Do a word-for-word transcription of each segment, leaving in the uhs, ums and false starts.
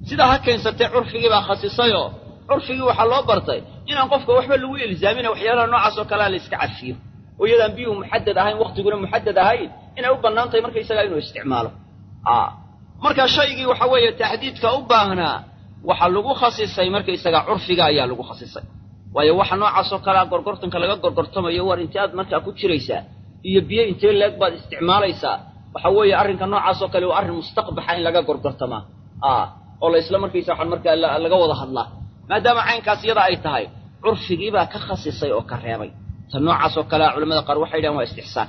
sidaa ha keensatay curfigii baa khasisayo curfigii waxaa loo bartay inaan qofka waxba lagu ilzaamina waxyaalaha noocaas oo kalea la iska cafiyo oo iyadaan biyuhu muxadad ahayn waktiguna muxadad ahayn inay u bannaan tahay markaysagaa inuu isticmaalo marka shaygii waxa weeye taxdiidka u baahnaa waxaa lagu khasisay markaysagaa curfiga ayaa lagu khasisay waayo waxa noocaas oo kalea gorgortanka laga gorgortamayo war intee aad markaa ku jiraysaa iyo biyo intee leeg baad isticmaalaysaa waxa weeye arrinka noocaas oo kale waa arrin mustaqbaxa in laga gorgortamaa oo la isla markaysa waxaan markaa laga wada hadlaa maadaama caynkaas iyada ay tahay curfigii baa ka khasisay oo ka reebay tan noocaas oo kalea culamada qaar waxay yidhahdeen waa istixsaan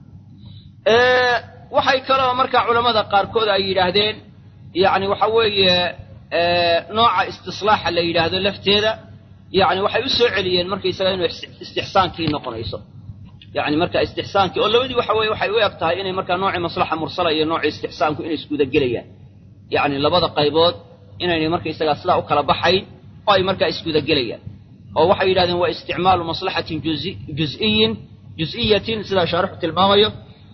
waxay kaloo markaa culamada qaarkood ay yidhaahdeen yacni waxa weeye nooca istislaaxa la yidhaahdo lafteeda yacni waxay u soo celiyeen markaysaga inuu istixsaankii noqonayso yacni marka istixsaankii oo labadii waxa weeye waxay u eg tahay inay markaa noocii maslaxa mursala iyo noocii istixsaanku inay iskuda gelayaan yacni labada qaybood inaynay markaysagaa sidaa u kala baxayn oo ay markaa iskuda gelayaan oo waxay yidhahdeen waa isticmaalu maslaxatin juz'iyin juz'iyatin sidaa shaarixu tilmaamayo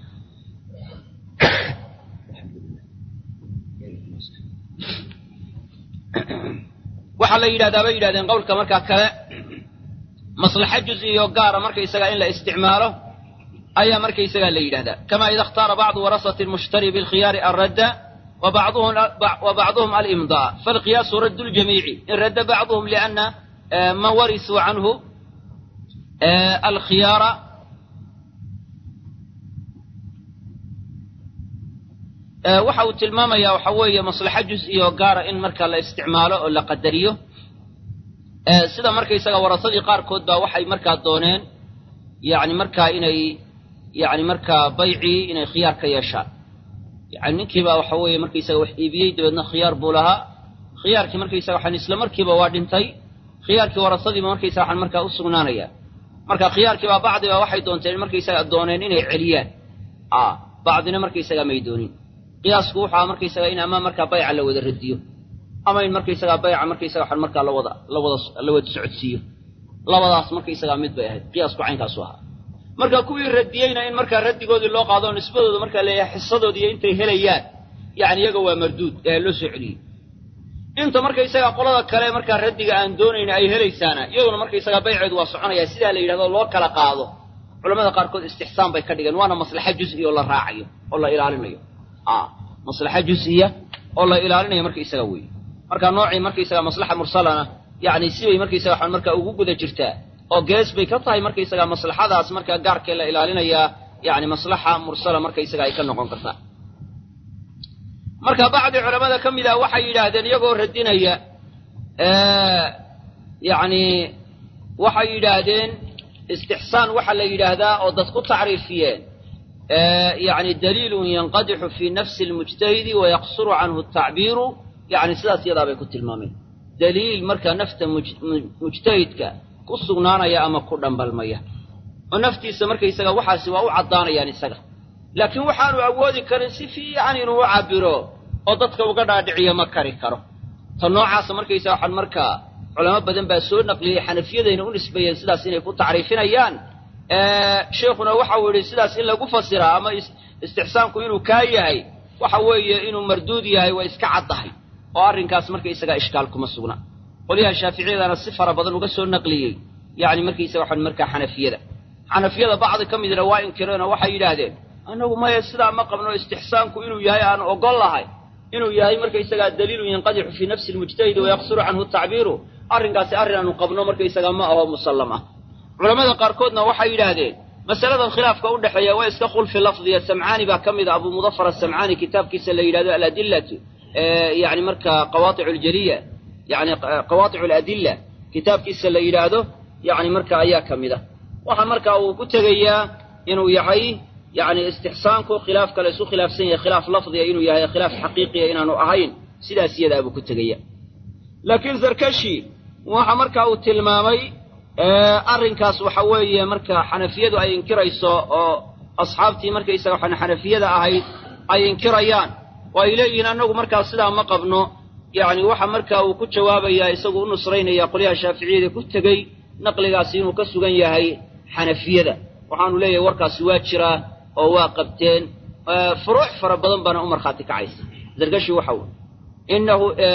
waxaa la yidhahdaa bay yidhahdeen qowlka markaa kale maslaxa juz'iyo gaara markaysagaa in la isticmaalo ayaa markaysagaa la yidhahdaa kama ida اkhtaara bacdu warasati اlmushtari biاlkhiyaari alradda وبعضهم الإمضاء فالقياس رد الجميع إن رد بعضهم لأن ما ورثوا عنه الخيار waxa uu tilmaamaya waxa weeye maslaxa juz'i oo gaara in marka la isticmaalo oo la qadariyo sida markaysaga warasadii qaarkood baa waxay markaa dooneen yani markaa inay yani markaa baycii inay khiyaar ka yeeshaan yani ninkiibaa waxa weeye markaysaga wax iibiyey dabeedna khiyaar buu lahaa khiyaarkii markaysaga waxaan isla markiiba waa dhintay khiyaarkii warasadiiba markaysaga waxaan markaa u sugnaanaya marka khiyaarkiibaa bacdiba waxay doonteen markaysaga dooneen inay celiyaan bacdina markaysaga may doonin qiyaasku wuxuu markaysaga in ama markaa bayca la wada radiyo ama in markaysaga bayca markaysaga waxaan markaa la wada la wada la wada socodsiiyo labadaas markaysaga mid bay ahayd qiyaasku caynkaas ahaa marka kuwii radiyeyna in markaa radigoodii loo qaado nisbadooda markaa leeyahay xisadoodii iyo intay helayaan yani iyaga waa marduud ee loo soo celiyey inta markaysaga qolada kale markaa radiga aan doonayna ay helaysaana iyaduna markaysaga bayceedu waa soconaya sidaa la yidhahdo loo kala qaado culamada qaarkood istixsaan bay ka dhigeen waana maslaxa juz'i oo la raacayo oo la ilaalinayo maslaxa juz'iya oo la ilaalinayo markaysaga weeye marka noocii markaysaga maslaxa mursalana yani sibay markaysaga waxaan markaa ugu guda jirtaa oo gees bay ka tahay markaysaga maslaxadaas markaa gaarkee la ilaalinayaa yani maslaxa mursala markaysaga ay ka noqon kartaa marka bacdi culamada ka mid ah waxay yidhaahdeen iyagoo radinaya yani waxay yidhaahdeen istixsaan waxa la yidhaahdaa oo dad ku tacriifiyeen yani daliilun yanqadixu fii nafsi almujtahidi wayaqsuru canhu atacbiiru yani sidaas iyadaa bay ku tilmaameen daliil markaa nafta mujtahidka ku sugnaanaya ama ku dhambalmaya oo naftiisa markaysaga waxaasi waa u caddaanayaan isaga laakiin waxaanu awoodi karin si fiican inuu u cabiro oo dadka uga dhaadhiciyo ma kari karo ta noocaasa markaysaga waxaan markaa culamo badan baa soo naqliyey xanafiyadayna u nisbeeyeen sidaas inay ku tacriifinayaan sheekhuna waxa uu yidhi sidaas in lagu fasiraa ama istixsaanku inuu kaa yahay waxa weeye inuu marduud yahay waa iska caddahay oo arrinkaas markaysaga ishkaal kuma sugna qolyaha shaaficiyadana si fara badan uga soo naqliyey yani markaysaga waxaan markaa xanafiyada xanafiyada bacdi ka midna waa inkireenoo waxay yidhaahdeen annagu maya sidaa ma qabno istixsaanku inuu yahay aan ogol lahay inuu yahay markaysagaa daliilun yanqadixu fii nafsi almujtahidi wayaqsuru canhu tacbiiru arrinkaasi arrin aanu qabno markaysaga ma aho musallam ah culamada qaarkoodna waxay yidhaahdeen masaladan khilaafka u dhexeeya waa iska khulfi lafdiya samcaani baa ka mid a abu mudafar asamcaani kitaabkiisa la yidhahdo aladillatu yani markaa qawaaicu ljaliya yani qawaaicu aladilla kitaabkiisa la yidhaahdo yani marka ayaa ka mid a waxaa markaa uu ku tegayaa inuu yahay yani istixsaanku khilaafka la isu khilaafsan yahay khilaaf lafdiya inuu yahay khilaaf xaqiiqiya inaanu ahayn sidaas iyadaa buu ku tegaya laakiin zarkashi waxa markaa uu tilmaamay arrinkaas waxa weeye marka xanafiyadu ay inkirayso oo asxaabtii markaysaga waxaan xanafiyada ahayd ay inkirayaan oo ay leeyihiin annagu markaa sidaa ma qabno yani waxa markaa uu ku jawaabayaa isagu u nusraynaya qolyaha shaaficiyada ku tegey naqligaasi inuu ka sugan yahay xanafiyada waxaanu leeyahay warkaasi waa jiraa oo waa qabteen furuuc fara badan baana u markhaati kacaysa zargashi waxa wy inahu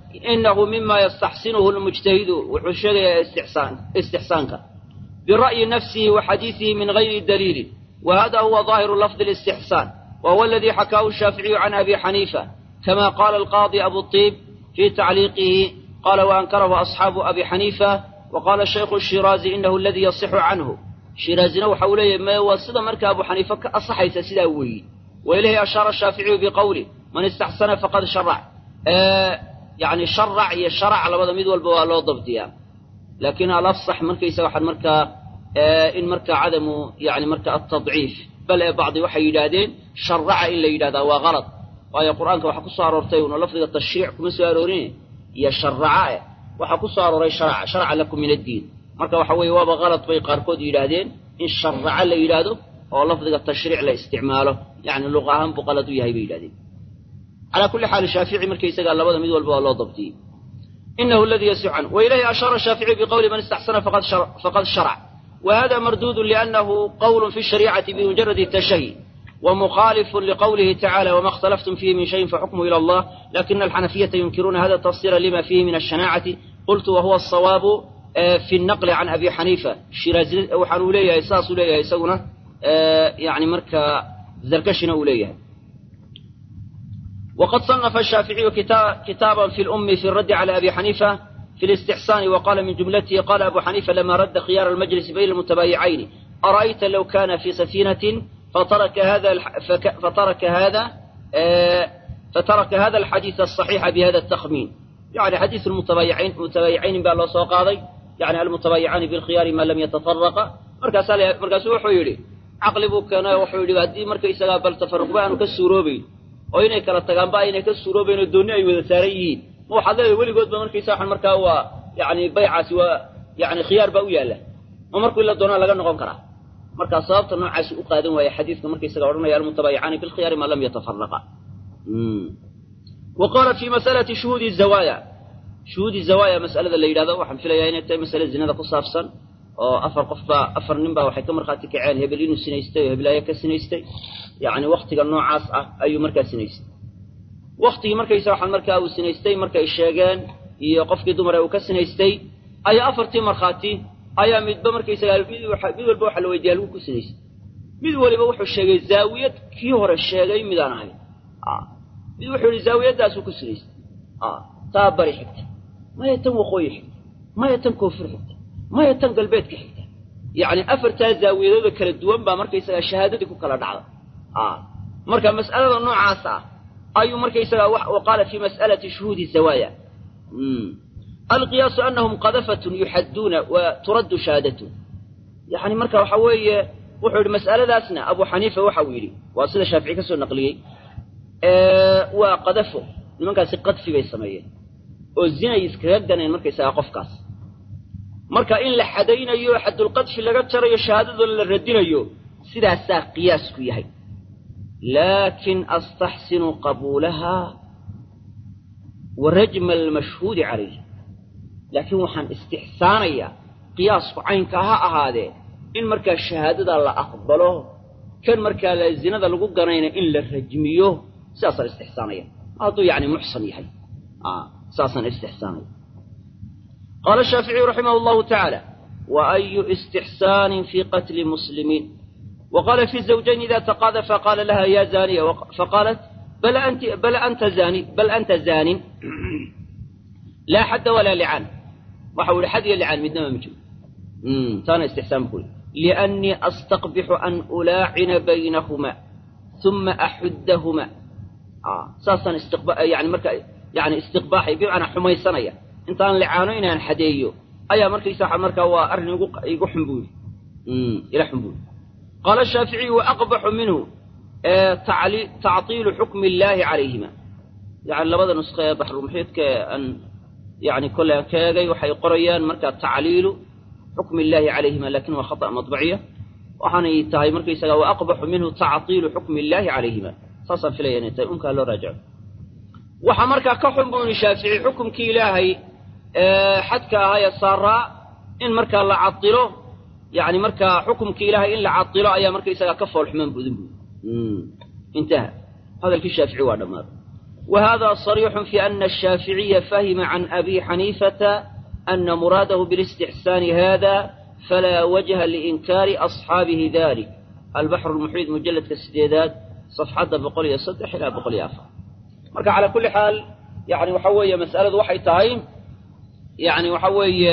إنه مما يستحسنه المجتهد وحشري استحسان استحسانك برأي نفسه وحديثه من غير دليل، وهذا هو ظاهر لفظ الاستحسان، وهو الذي حكاه الشافعي عن أبي حنيفة، كما قال القاضي أبو الطيب في تعليقه، قال وأنكره أصحاب أبي حنيفة. وقال الشيخ الشيرازي إنه الذي يصح عنه. شيرازي نو حوليه ما وصد مركب أبو حنيفة أصحيت سداوي، وإليه أشار الشافعي بقوله من استحسن فقد شرع. آه يعني شرع يشرع على وضع ميد والبوال وضبطيا، لكن الأفصح مركب يسوي حد مركب آه إن مركب عدم يعني مركب التضعيف، بل بعض وحي يدادين شرع إلا يدادا وغلط. وآية القرآن وحكو صار ارتين ولفظ التشريع كم سؤالورين يشرع وحكو صار ري شرع شرع لكم من الدين، مركب وحوي وابا غلط بيقاركود يدادين إن شرع إلا يدادو ولفظ التشريع لاستعماله، يعني اللغة هم بقلتوا يهي بيدادين. على كل حال الشافعي مركب يسقى الله وضع ميد والبوال ضبطي إنه الذي يسع عنه. وإليه أشار الشافعي بقول من استحسن فقد شرع, فقد شرع، وهذا مردود لأنه قول في الشريعة بمجرد التشهي، ومخالف لقوله تعالى وما اختلفتم فيه من شيء فحكمه إلى الله، لكن الحنفية ينكرون هذا التفسير لما فيه من الشناعة. قلت وهو الصواب في النقل عن أبي حنيفة. الشيرازي وحنوا ليه إساس ليه يسونه يعني مركا زركشنا وليه. وقد صنف الشافعي كتابا في الأم في الرد على أبي حنيفة في الاستحسان، وقال من جملته قال أبو حنيفة لما رد خيار المجلس بين المتبايعين أرأيت لو كان في سفينة فترك هذا فترك هذا فترك هذا الحديث الصحيح بهذا التخمين، يعني حديث المتبايعين المتبايعين بالله سوى قاضي، يعني المتبايعان بالخيار ما لم يتفرق. مركز مركز وحيولي عقل بوكنا وحيولي هذه مركز بل تفرق بأنه كالسوروبي وإنك كلا تجمع إنك كالسوروبي من الدنيا وذساريين مو حذر ولي قد بمركز ساحن مركز هو يعني بيع سوى يعني خيار بقوية له ومركز إلا دونا لقى نقوم كره مركز صابت نوع سوء قادم وهي حديث مركز سجارنا يا المتبايعان بالخيار ما لم يتفرقا. وقال في مسألة شهود الزوايا، شهود الزوايا مسألة اللي هذا واحد في ليالي تي مسألة زنا قصة أفسن أو أفر قفبة أفر نبا وحكم مرخاتك عين هبلين السنيستي هبلايك السنيستي، يعني وقت النوع عاصة أي مركز سنيست وقتي مركز يسوح المركز أو السنيستي مركز الشاقان يقف كدمر أو كسنيستي أي أفر تي مرخاتي أي مد بمركز يسال ميدو ميدو البوح لو يديالوك السنيست ميدو اللي بوح الشاقي الزاوية كيهر الشاقي ميدان هاي آه ميدو وحول الزاوية داسوك السنيست آه تابري حتى ما يتم وخوي حتى ما يتم كفر حتى ما يتم قلبيتك حتى، يعني أفرتها زاوية ذكر الدوام بمركز يسال الشهادة يكون كلا دعوة آه مركز مسألة النوع عاصة أي مركز يسال وقال في مسألة شهود الزوايا مم. القياس أنهم قذفة يحدون وترد شهادته، يعني مركز وحوي وحول مسألة ذاسنا أبو حنيفة وحويلي وأصل الشافعي كسر نقليه أه وقذفه لمن كان سقط في بيت السماية والزنا يسكردنا المركز يساقف كاس مركز إن لحدين أيوه حد القذف اللي قد ترى الشهادة ولا الردين أيوه سيدا ساق قياس كيهي، لكن أستحسن قبولها ورجم المشهود عليه، لكن وحن استحسانية قياس عينك ها هذا إن مركز الشهادة الله أقبله كان مركز الزنا ذا لقوا قرينا إن الرجميه ساسا استحسانية هذا يعني محسن يحي آه ساسا استحسانية. قال الشافعي رحمه الله تعالى وأي استحسان في قتل مسلمين. وقال في الزوجين إذا تقاذف فقال لها يا زانية فقالت بل أنت بل أنت زاني بل أنت زان لا حد ولا لعان وحول حد يلعن من دم مجمع امم ثاني استحسان بقول لأني أستقبح أن ألاعن بينهما ثم أحدهما آه ساسا استقباح يعني مركا يعني استقباحي بمعنى حمي سنية انت أن لعانين أن حديو أي مركا يساح المركا وأرن يقول يقول حنبول امم إلى حنبول. قال الشافعي وأقبح منه آه تعلي تعطيل حكم الله عليهما، يعني لبدا نسخة بحر المحيط كأن يعني كل كاجي وحي قريان مركا تعليل حكم الله عليهما لكنه خطأ مطبعية وحني تاي مركا يساق وأقبح منه تعطيل حكم الله عليهما صاصا في ليانة تأمك له راجع وحمركا كحكم بون الشافعي حكم كي إلهي أه حتى هاي الصارة إن مركا الله عطله يعني مركا حكم كي إلهي إن لعطله أي مركا يساق كفه الحمام بذنبه انتهى هذا الشافعي وانا مار. وهذا صريح في أن الشافعي فهم عن أبي حنيفة أن مراده بالاستحسان هذا فلا وجه لإنكار أصحابه ذلك. البحر المحيط مجلد كالسديدات صفحة بقولي الصدح إلى بقولي أفر. مركا على كل حال يعني وحوية مسألة وحي تايم يعني وحوية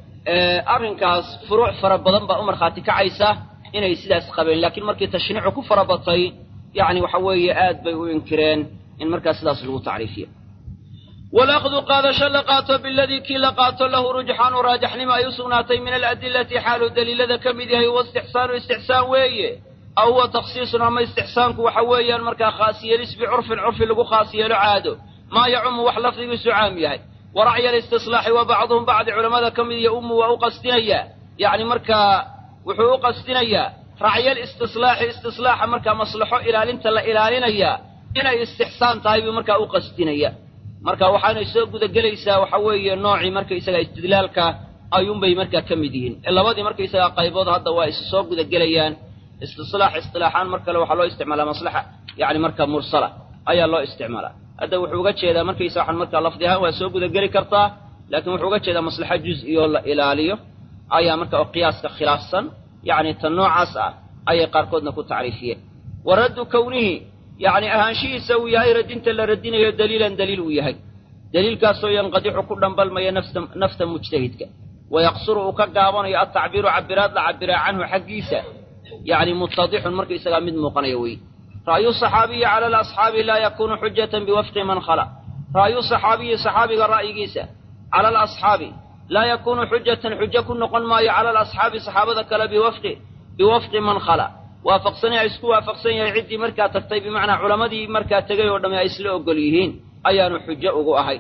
أرنكاس فروع فربضان بأمر خاتك عيسى إنه يسيداس قبل لكن مركا تشنيع كفر بطي يعني وحوية آد بيو إنكرين إن مركا سيداس له تعريفية. والأخذ قاد شلقات بالذي كي لقات له رجحان راجح لما يسوناتي من الأدلة حال الدليل ذا كمده هو استحسان استحسان ويه أو هو تخصيص أما استحسانك وحويا مركا خاصية لس بعرف عرف لقو خاصية لعاده ما يعم وحلف بسعام يهي ورعي الاستصلاح وبعضهم بعض علماء كمده يؤم وأقستنيا يعني مركا وحقوق استنيا رعي الاستصلاح استصلاح مركا مصلحه إلى لنت إلى لنيا إن استحسان طيب مركا أقستنيا marka waxaana soo guda galaysaa waxa weeye nooci marka isaga istidlaalka ayuun bay marka kamid yihiin labadii marka isaga qaybood hadda waa is soo guda galayaan istislah istilaahan marka la waxa loo isticmaalaa maslaxa yaani marka mursala ayaa loo isticmaalaa hadda wuxuu uga jeedaa marka isaga marka lafdiha waa soo guda gali kartaa laakiin wuxuu uga jeedaa maslaxa juz'i oo la ilaaliyo ayaa marka qiyaaska khilaafsan yaani tan noocaas ah ayay qaarkoodna ku taariifiyeen waradu kawnihi يعني أهانشي سوي هاي ردينت اللي ردينه دليلا دليل وياهي دليل كاسو ينقدح كل بل ما ينفس نفس مجتهدك ويقصر كقابون التعبير عبرات لعبر عنه حقيسة يعني متضح المركز سلام مقنيوي رأي الصحابي على الأصحاب لا يكون حجة بوفق من خلا رأي الصحابي صحابي الرأي جيسة على الأصحاب لا يكون حجة حجة كن نقل ما على الأصحاب صحابة ذكر بوفق بوفق من خلا وافقسني اسكو وافقسني عدي مركا تكتي بمعنى علماء مركا تغي ودم اي اسلو اوغليهين ايانو حجه اوغو اهي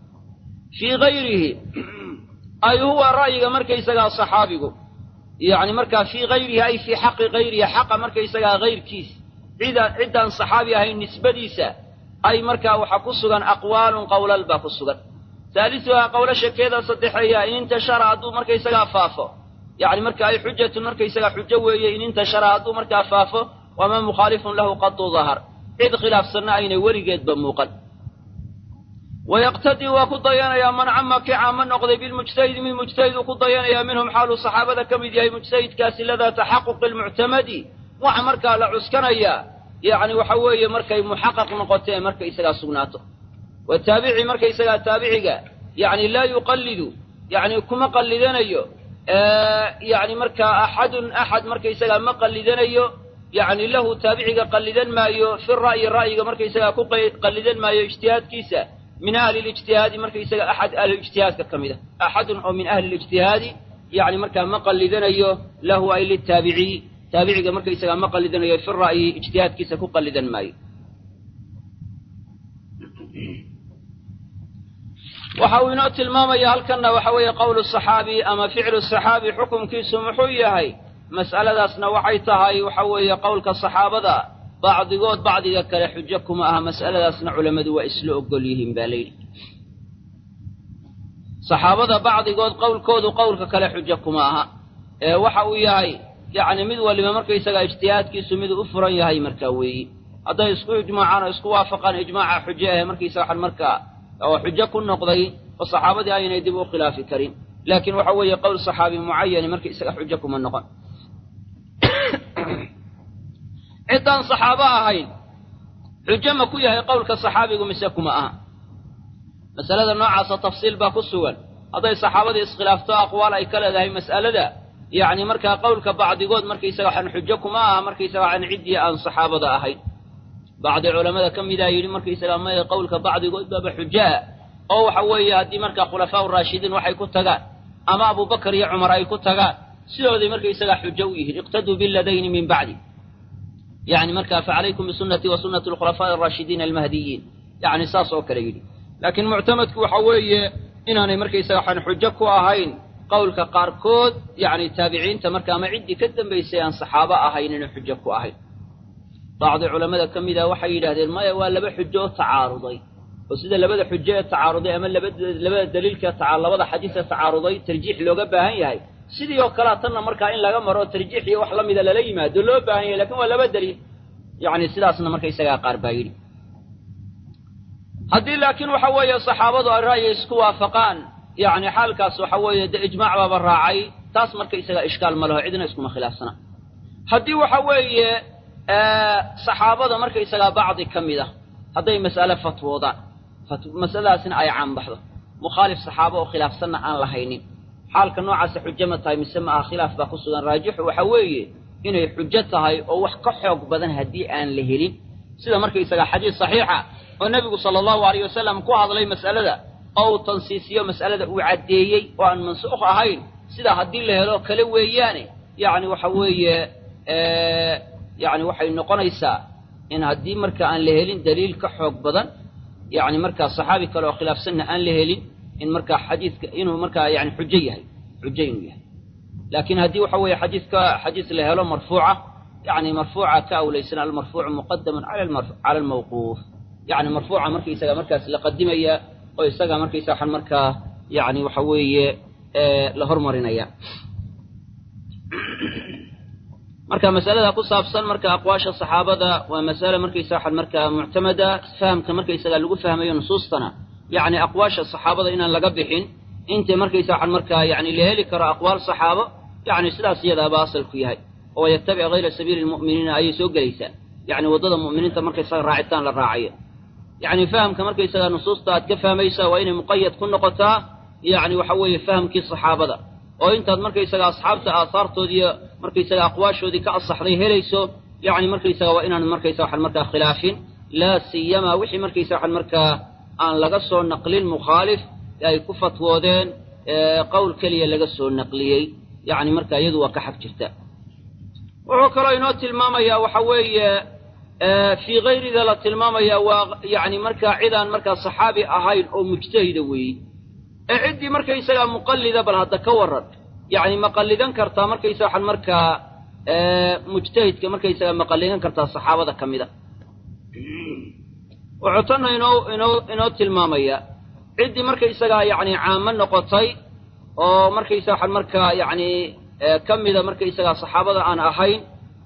في غيره اي هو رايغا مركا اسغا صحابيغو يعني مركا في غيره اي في حق غيره حق مركا اسغا غير كيس اذا عدان صحابي هي نسبديسا اي مركا وحا كسغان اقوال قول البا كسغان ثالثها قول شكيدا صدخيا ان انتشر ادو مركا اسغا فافو يعني مركا أي حجة مركا يسقى حجة وهي إن انتشر هذا مركا فافه وما مخالف له قد ظهر إذ خلاف سنة أين ورقت بموقت ويقتدي وقضيان يا من عمك عامن نقضي بالمجتهد من مجتهد وقضيان يا منهم حال الصحابة كمد يا مجتهد كاس لذا تحقق المعتمد وعمركا لعسكنيا يعني وحوي مركا محقق نقطة مركا يسقى سناته والتابعي مركا يسقى تابعي يعني لا يقلد يعني كما قلدنا أيوه آه يعني مركا أحد أحد مركا يسقى ما قلدنيو يعني له تابعي قلدن ما يو في الرأي الرأي مركا يسقى قلدن ما يو اجتهاد كيسا من أهل الاجتهاد مركا يسقى أحد أهل الاجتهاد ككمدة أحد أو من أهل الاجتهاد يعني مركا ما قلدنيو له أي للتابعي تابعي مركا يسقى ما قلدنيو في الرأي اجتهاد كيسا قلدن ما يو وحاول نؤتي الماما يهلكنا وحوي قول الصحابي أما فعل الصحابي حكم كيس محوية هاي مسألة داسنا وحيتها هاي وحوي قولك الصحابة دا بعض قود بعض يكال حجكم أها مسألة داسنا علماء وإسلوء قوليهم بالليل صحابة دا بعض قود قول كود وقولك كال حجكم أها اه وحوي هاي يعني مذوى لما مركا يساق اجتياد كيس مذو أفرا يهاي مركاوي هذا يسكو إجماعنا يسكو وافقان إجماع حجة مركا يساق المركا أو حجة كن نقضي والصحابة أين يدبوا خلاف كريم لكن وحوي قول صحابي معين مركي إساق حجكم النقض عدان صحابة هين حجة مكوية هي قولك الصحابي ومساكم أها مسألة النوع ستفصيل باكو السؤال هذا الصحابة إسخلافتا أقوال أي كلا هي مسألة ده يعني مركا قولك بعض يقول مركي إساق عن حجكم أها مركي إساق عن عدي عن صحابة هين بعض العلماء كم إذا يريد مركي سلام ما يقولك بعض يقول باب حجاء أو حوي هدي مركا خلفاء الراشدين وحي كتغان أما أبو بكر يا عمر أي كتغان سيروا ذي مركي سلا حجويه اقتدوا بالذين من بعد يعني مركا فعليكم بسنتي وسنة الخلفاء الراشدين المهديين يعني ساس وكريدي لكن معتمدك وحوي إن أنا مركي سلا حن حجك وأهين قولك قاركود يعني تابعين تمركا ما عندي كدم بيسيان صحابة أهين إن حجك وأهين بعض العلماء كم إذا وحي إلى هذه الماء ولا حجة تعارضي وسيدا لبدا حجة تعارضي أما لبدا دليل كتعارض لبدا حديث تعارضي ترجيح لو جبها هي سيدي وكلاتنا مركا إن لا مرة ترجيح يوحلم إذا لليما دلوا بها لكن ولا بدليل يعني سيدا أصلا مركا يسقى قاربايري haddii laakiin waxa weeye saxaabadu ay ra'yi isku waafaqaan yacni xaalkaas waxa weeye de ijmaac baaba raacay taas marka isaga ishkaal ma laho cidna iskuma khilaafsana haddii waxa weeye saxaabada marka isaga bacdi ka mid ah hadday mas'ale fatwoodaan mas'aladaasina ay caan baxdo mukhaalif saxaabo oo khilaafsanna aan lahaynin xaalka noocaasa xujo ma tahay mise ma aha khilaaf baa ku sugan raajixu waxa weeye inay xujo tahay oo wax ka xoog badan haddii aan la helin sida marka isaga xadiis saxiixa oo nebigu sala allahu alayh wasalam ku hadlay mas'alada oo uu tansiisiyo mas'alada uu caddeeyey oo aan mansuukh ahayn sidaa haddii la helo kale weeyaane yacni waxa weeye yacni waxay noqonaysaa in haddii marka aan la helin daliil ka xoog badan yacni markaa saxaabi kale oo khilaafsanna aan la helin in markaa xadiidka inuu markaa yani xujo yahay xujo inuu yahay laakiin haddii waxa weeye xadiidka xadiis la helo marfuuca yani marfuuca ka awlaysan almarfuucu muqadaman cala cala almawquuf yani marfuuca markaisaga markaas la qadimaya oo isaga markaysa waxaan markaa yani waxa weeye la hormarinaya marka masalada ku saabsan marka aqwaasha saxaabada waa mas'ala markaysa waxaan markaa muctamada fahamka markaysaga lagu fahmayo nusuustana يعني أقواش الصحابة إن لقى بحين أنت مركز عن مركا يعني لهلك أقوال الصحابة يعني سلا سيدا باصل فيها ويتبع غير سبيل المؤمنين أي سوق ليس يعني وضد المؤمنين تمركز راعتان للراعية يعني فهم كمركز نصوص تكفى ميسا وإن مقيد كل نقطة يعني وحوي فهم كي الصحابة ده وإنت مركز أصحاب آثار تودي مركز أقواش ودي كأصح ذي هليسو يعني مركز وإن مركز واحد مركز خلاف لا سيما وحي مركز واحد مركز aan laga soo naqlin mukhaalif ay ku fatwoodeen qowl kaliya laga soo naqliyay yani marka iyadu waa ka xaq jirta wuxuu kale inoo tilmaamaya waxa weeye fi ghayrida la tilmaamaya waa yani marka cidaan marka saxaabi ahayn oo mujtahid weey ee cidii marka isaga muqallida bal hadda ka waran yani maqallidan karta marka isaga waxan marka mujtahidka marka isaga maqallidan karta saxaabada kamida وعطنا إنه إنه إنه تلمامية عدي مركز إسقى يعني عام نقطي أو مركز إسقى المركز يعني كم إذا مركز إسقى صحابة أنا أحين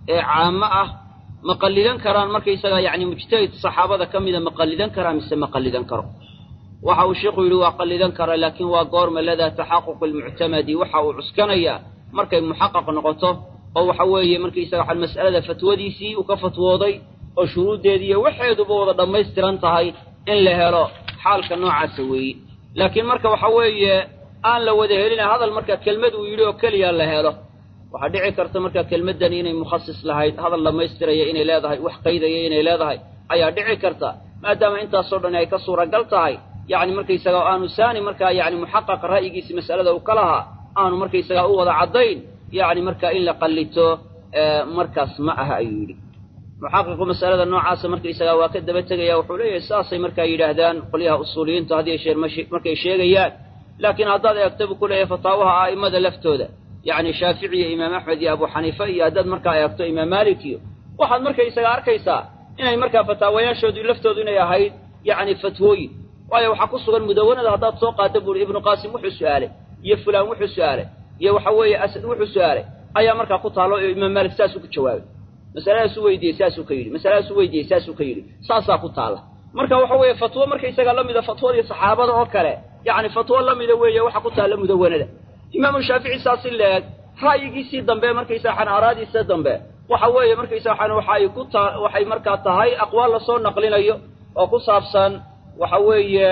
عامة مقلدا كران مركز إسقى يعني مجتهد صحابة كم إذا مقلدا كران مس مقلدا كران وحاو الشيخ يقولوا أقلدا كران لكن وقارم لدى تحقق المعتمد وحاو عسكنية مركز محقق نقطه أو حويه مركز إسقى المسألة فتوديسي وكفتوضي oo shuruudeedii waxeeduba wada dhammaystiran tahay in la helo xaalka noocaas weeye laakiin marka waxa weeye aan la wada helin hadal marka kelmad uu yiri oo kaliya la helo waxa dhici karta marka kelmadan inay mukhassis lahayd hadal dhammaystiraya inay leedahay wax qaydaya inay leedahay ayaa dhici karta maadaama intaas oo dhan ay ka suuragal tahay yani marka isaga aanu saani marka yani muhaqqaq ra'yigiisa mas'alada uu kalaha aanu marka isaga u wada cadayn yani marka in la qallito markaas ma aha ayuu محقق مسألة النوع عاصم مركي سجى واكد بتجي يا وحولي أساسي مركي يجهدان قليها أصوليين تهدي شيء مشي مركي شيء جياد لكن هذا يكتب كله فتاوها أئمة لفتوده يعني شافعي إمام أحمد يا أبو حنيفة يا داد مركي يكتب إمام مالكي واحد مركي سجى أركيسا إن مركي فتاوى يشهد لفتودنا يا هيد يعني فتوي ويا وحقص المدونة هذا سوق تبور ابن قاسم وحش سؤاله يفلان وحش سؤاله يا وحوي أسد وحش سؤاله أي مركي قطع له إمام مالك ساسو كتشواب مسألة سويدي ساسو كيري مسألة سويدي ساسو كيري ساسا كتاله marka waxa weeye fatwo marka isaga la mid ah fatwada saxaabada oo kale yaani fatwo la mid weeye waxa ku taala mudawanada imaam shaafici saasi leed ra'yigiisi dambe marka isaga xan araadiisa dambe waxa weeye marka isaga xan waxa ay ku waxay marka tahay aqwaal la soo naqlinayo oo ku saabsan waxa weeye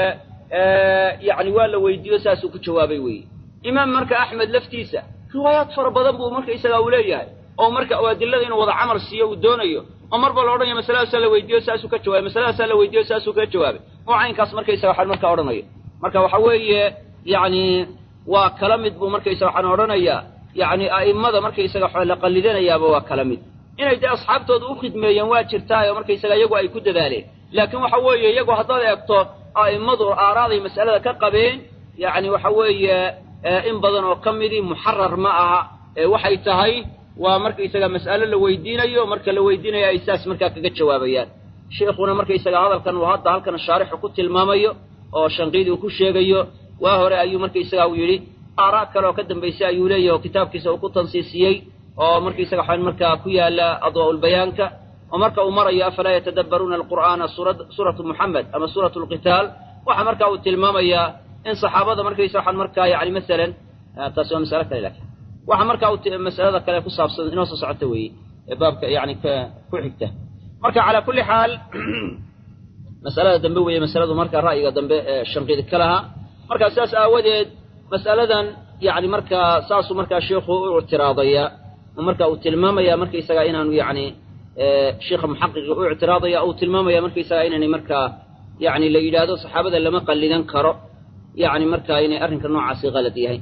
ee yaani waa la weydiiyo saasu ku jawaabay weeye imaam marka ahmed laftiisa riwaayad far badan buu marka isaga u leeyahay oo marka adillada inuu wada amal siiyo uu doonayo amar bal oran yahay mas'alada la weydiiyo saasu ka jawaabay mas'alada la weydiiyo saasu ka jawaabay oo aynkaas markaysa waxa marka oranayo marka waxa weeye yaani waa kala mid buu markaysa waxa oranaya yaani aimada markaysa waxa la qalidanayaaba waa kala mid inay taa asxaabtooda u khidmeeyeen waa jirtaa oo markaysa iyagu ay ku dadaaleen laakiin waxa weeye iyagu hadda eegto aimadu aaraaday mas'alada ka qabeen yaani waxa weeye in badan oo kamidi muharrar ma aha waxay tahay waa marka isaga mas'alo la weydiinayo marka la weydiinayo ay saas marka kaga jawaabayaan sheekhuna marka isaga hadalkan uu hadda halkan sharix ku tilmaamayo oo shanqiidi uu ku sheegayo waa hore ayuu marka isaga uu yiri araa kale oo ka dambeysay ayuu leeyahay kitaabkiisa uu ku tansiisiyay oo marka isaga waxaan marka ku yaala adwaul bayaanka ومركا أمريا أفلا يتدبرون القرآن سورة, سورة محمد أما سورة القتال وحا مركا أتلماميا إن صحابة مركا يسوحا مركا يعني مثلا تسوى مسألة لك وحا مركا مسألة كلا كصاب نص سعتوي باب يعني كحكته مركا على كل حال مسألة دنبوية مسألة مركا رأي دنب الشنقيد كلها مركا أساس أودد مسألة يعني مركا ساسو مركا شيخ اعتراضية ومركا أتلماميا مركا يساقينا يعني شيخ محقق اعتراضية أو تلماميا مركا يساقينا مركا يعني اللي يلادو صحابة لما قال لنا كرو يعني مركا يعني أرنك النوع عسي غلطي هاي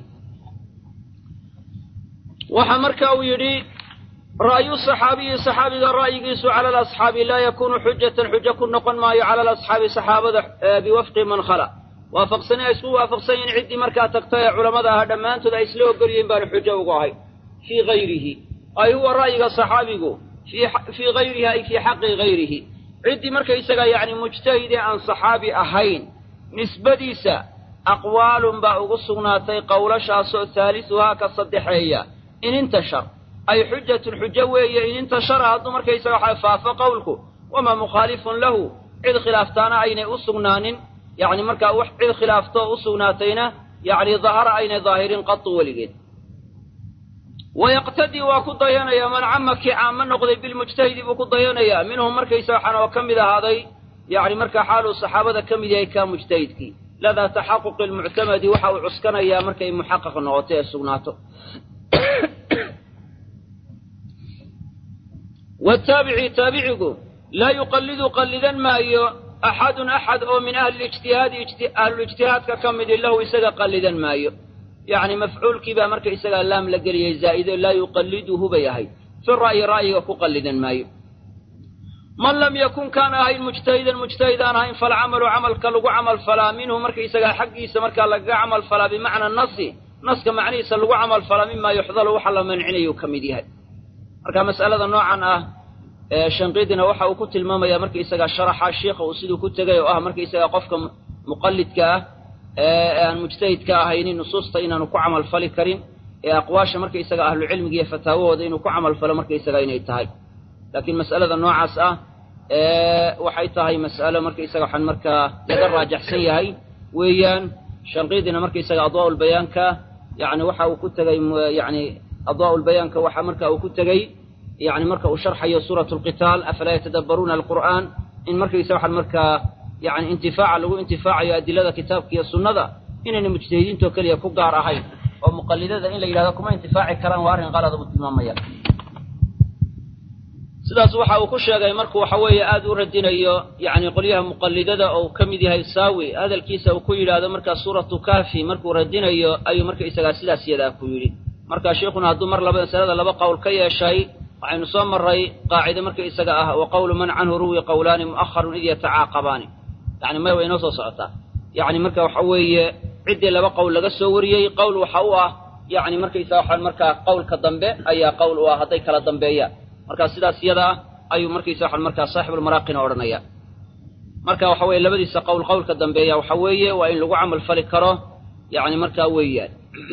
وحا مركا ويري رأي الصحابي صحابي الرأي قيسوا على الأصحاب لا يكون حجة حجة كن نقن ما على الأصحاب صحابة بوفق من خلق وافقسني أسوء وافقسني عدي مركا تقطيع علماء هذا ما أنتو ذا إسلوه قريين بالحجة وقاهي في غيره أي هو رأي الصحابي في في غيرها أي في حق غيره عدي مركا يسقى يعني مجتهد عن صحابي أهين نسبة ديسا أقوال بأغصناتي قول شاسو ثالثها كالصدحية إن انتشر أي حجة الحجة وهي إن انتشر هذا مركا يسقى فقولك وما مخالف له إذ خلافتانا أين أصنان يعني مركا إذ خلافته أصناتين يعني ظهر أين ظاهر قط ولقين ويقتدي وكضيانا يا من عمك عام نقضي بالمجتهد وكضيانا يا منهم مركا يسوحنا وكم إذا هذا يعني مركا حال الصحابة كم إذا كان مجتهدك لذا تحقق المعتمد وحاو عسكنا يا مركا محقق نغطيه السناته والتابعي تابعه لا يقلد قلدا ما أحد أحد أو من أهل الاجتهاد أهل الاجتهاد ككم إذا له يسقى قلدا ما يعني مفعول كبا مركا يسقى اللام لقريه زائد لا يقلده بيهي في الرأي رأي وكقلدا مايو من لم يكن كان هاي مجتهدا مجتهدا هاي فالعمل عمل كلغو عمل فلا منه مركا يسقى حقي مركا لقى عمل فلا بمعنى النص نص كمعني سلغو عمل فلا مما يحضر وحل من عني وكمديها مركا مسألة نوعا اه شنقيدنا وحا وكنت الماما مركا يسقى شرح الشيخ وسيدو كنت جاي واه مركا يسقى قفك مقلد كاه aan mujtahidka ahayn nusuusta inaanu ku camal fali karin ee aqwaasha markay isaga ahlu cilmiga iyo fataawooda inuu ku camal falo markay isaga inay tahay laakiin mas'alada noocaas ah ee waxay tahay mas'alo markay isaga waxan marka laga raajaxsan yahay weeyaan shanqidina markay isaga adwaa'ul bayaanka yaani waxa uu ku tagay yaani adwaa'ul bayaanka waxa marka uu ku tagay yaani marka uu sharxayo suuratul qitaal afala yatadabbaruna alquran in markay isaga waxan marka يعني انتفاع له انتفاع يا أدلة كتابك يا سنة إن المجتهدين توكل يكون قار هاي ومقلدة إن لا يلاقكم انتفاع كلام وارن غلط بالتمام يا سدا صباح أو كشة جاي مركو وحوي آدو ردنا يعني قليها مقلدة أو كم دي هاي يساوي هذا الكيس أو كويل هذا مركا صورة كافي مركو ردنا أي مركا إسقى سدا سيدا كويلي مركا شيخنا هذو مر لبن سدا لبقى والكيا شيء عين صام الرأي قاعدة مركا إسقى وقول من عنه روي قولان مؤخر إذ يتعاقبان يعني ما وين وصل صعطة يعني مركا وحوي عدة لبقى قول لقى سوري قول وحوا يعني مركا يساوي مركا قول كالضنبة أي قول وهذي كلا ضنبية مركا سيدا سيدا أي مركا يساوي مركا صاحب المراقين أورنيا مركا وحوي لبدي سقول قول كالضنبية وحوي وإن لقوا عمل فرق كره يعني مركا ويان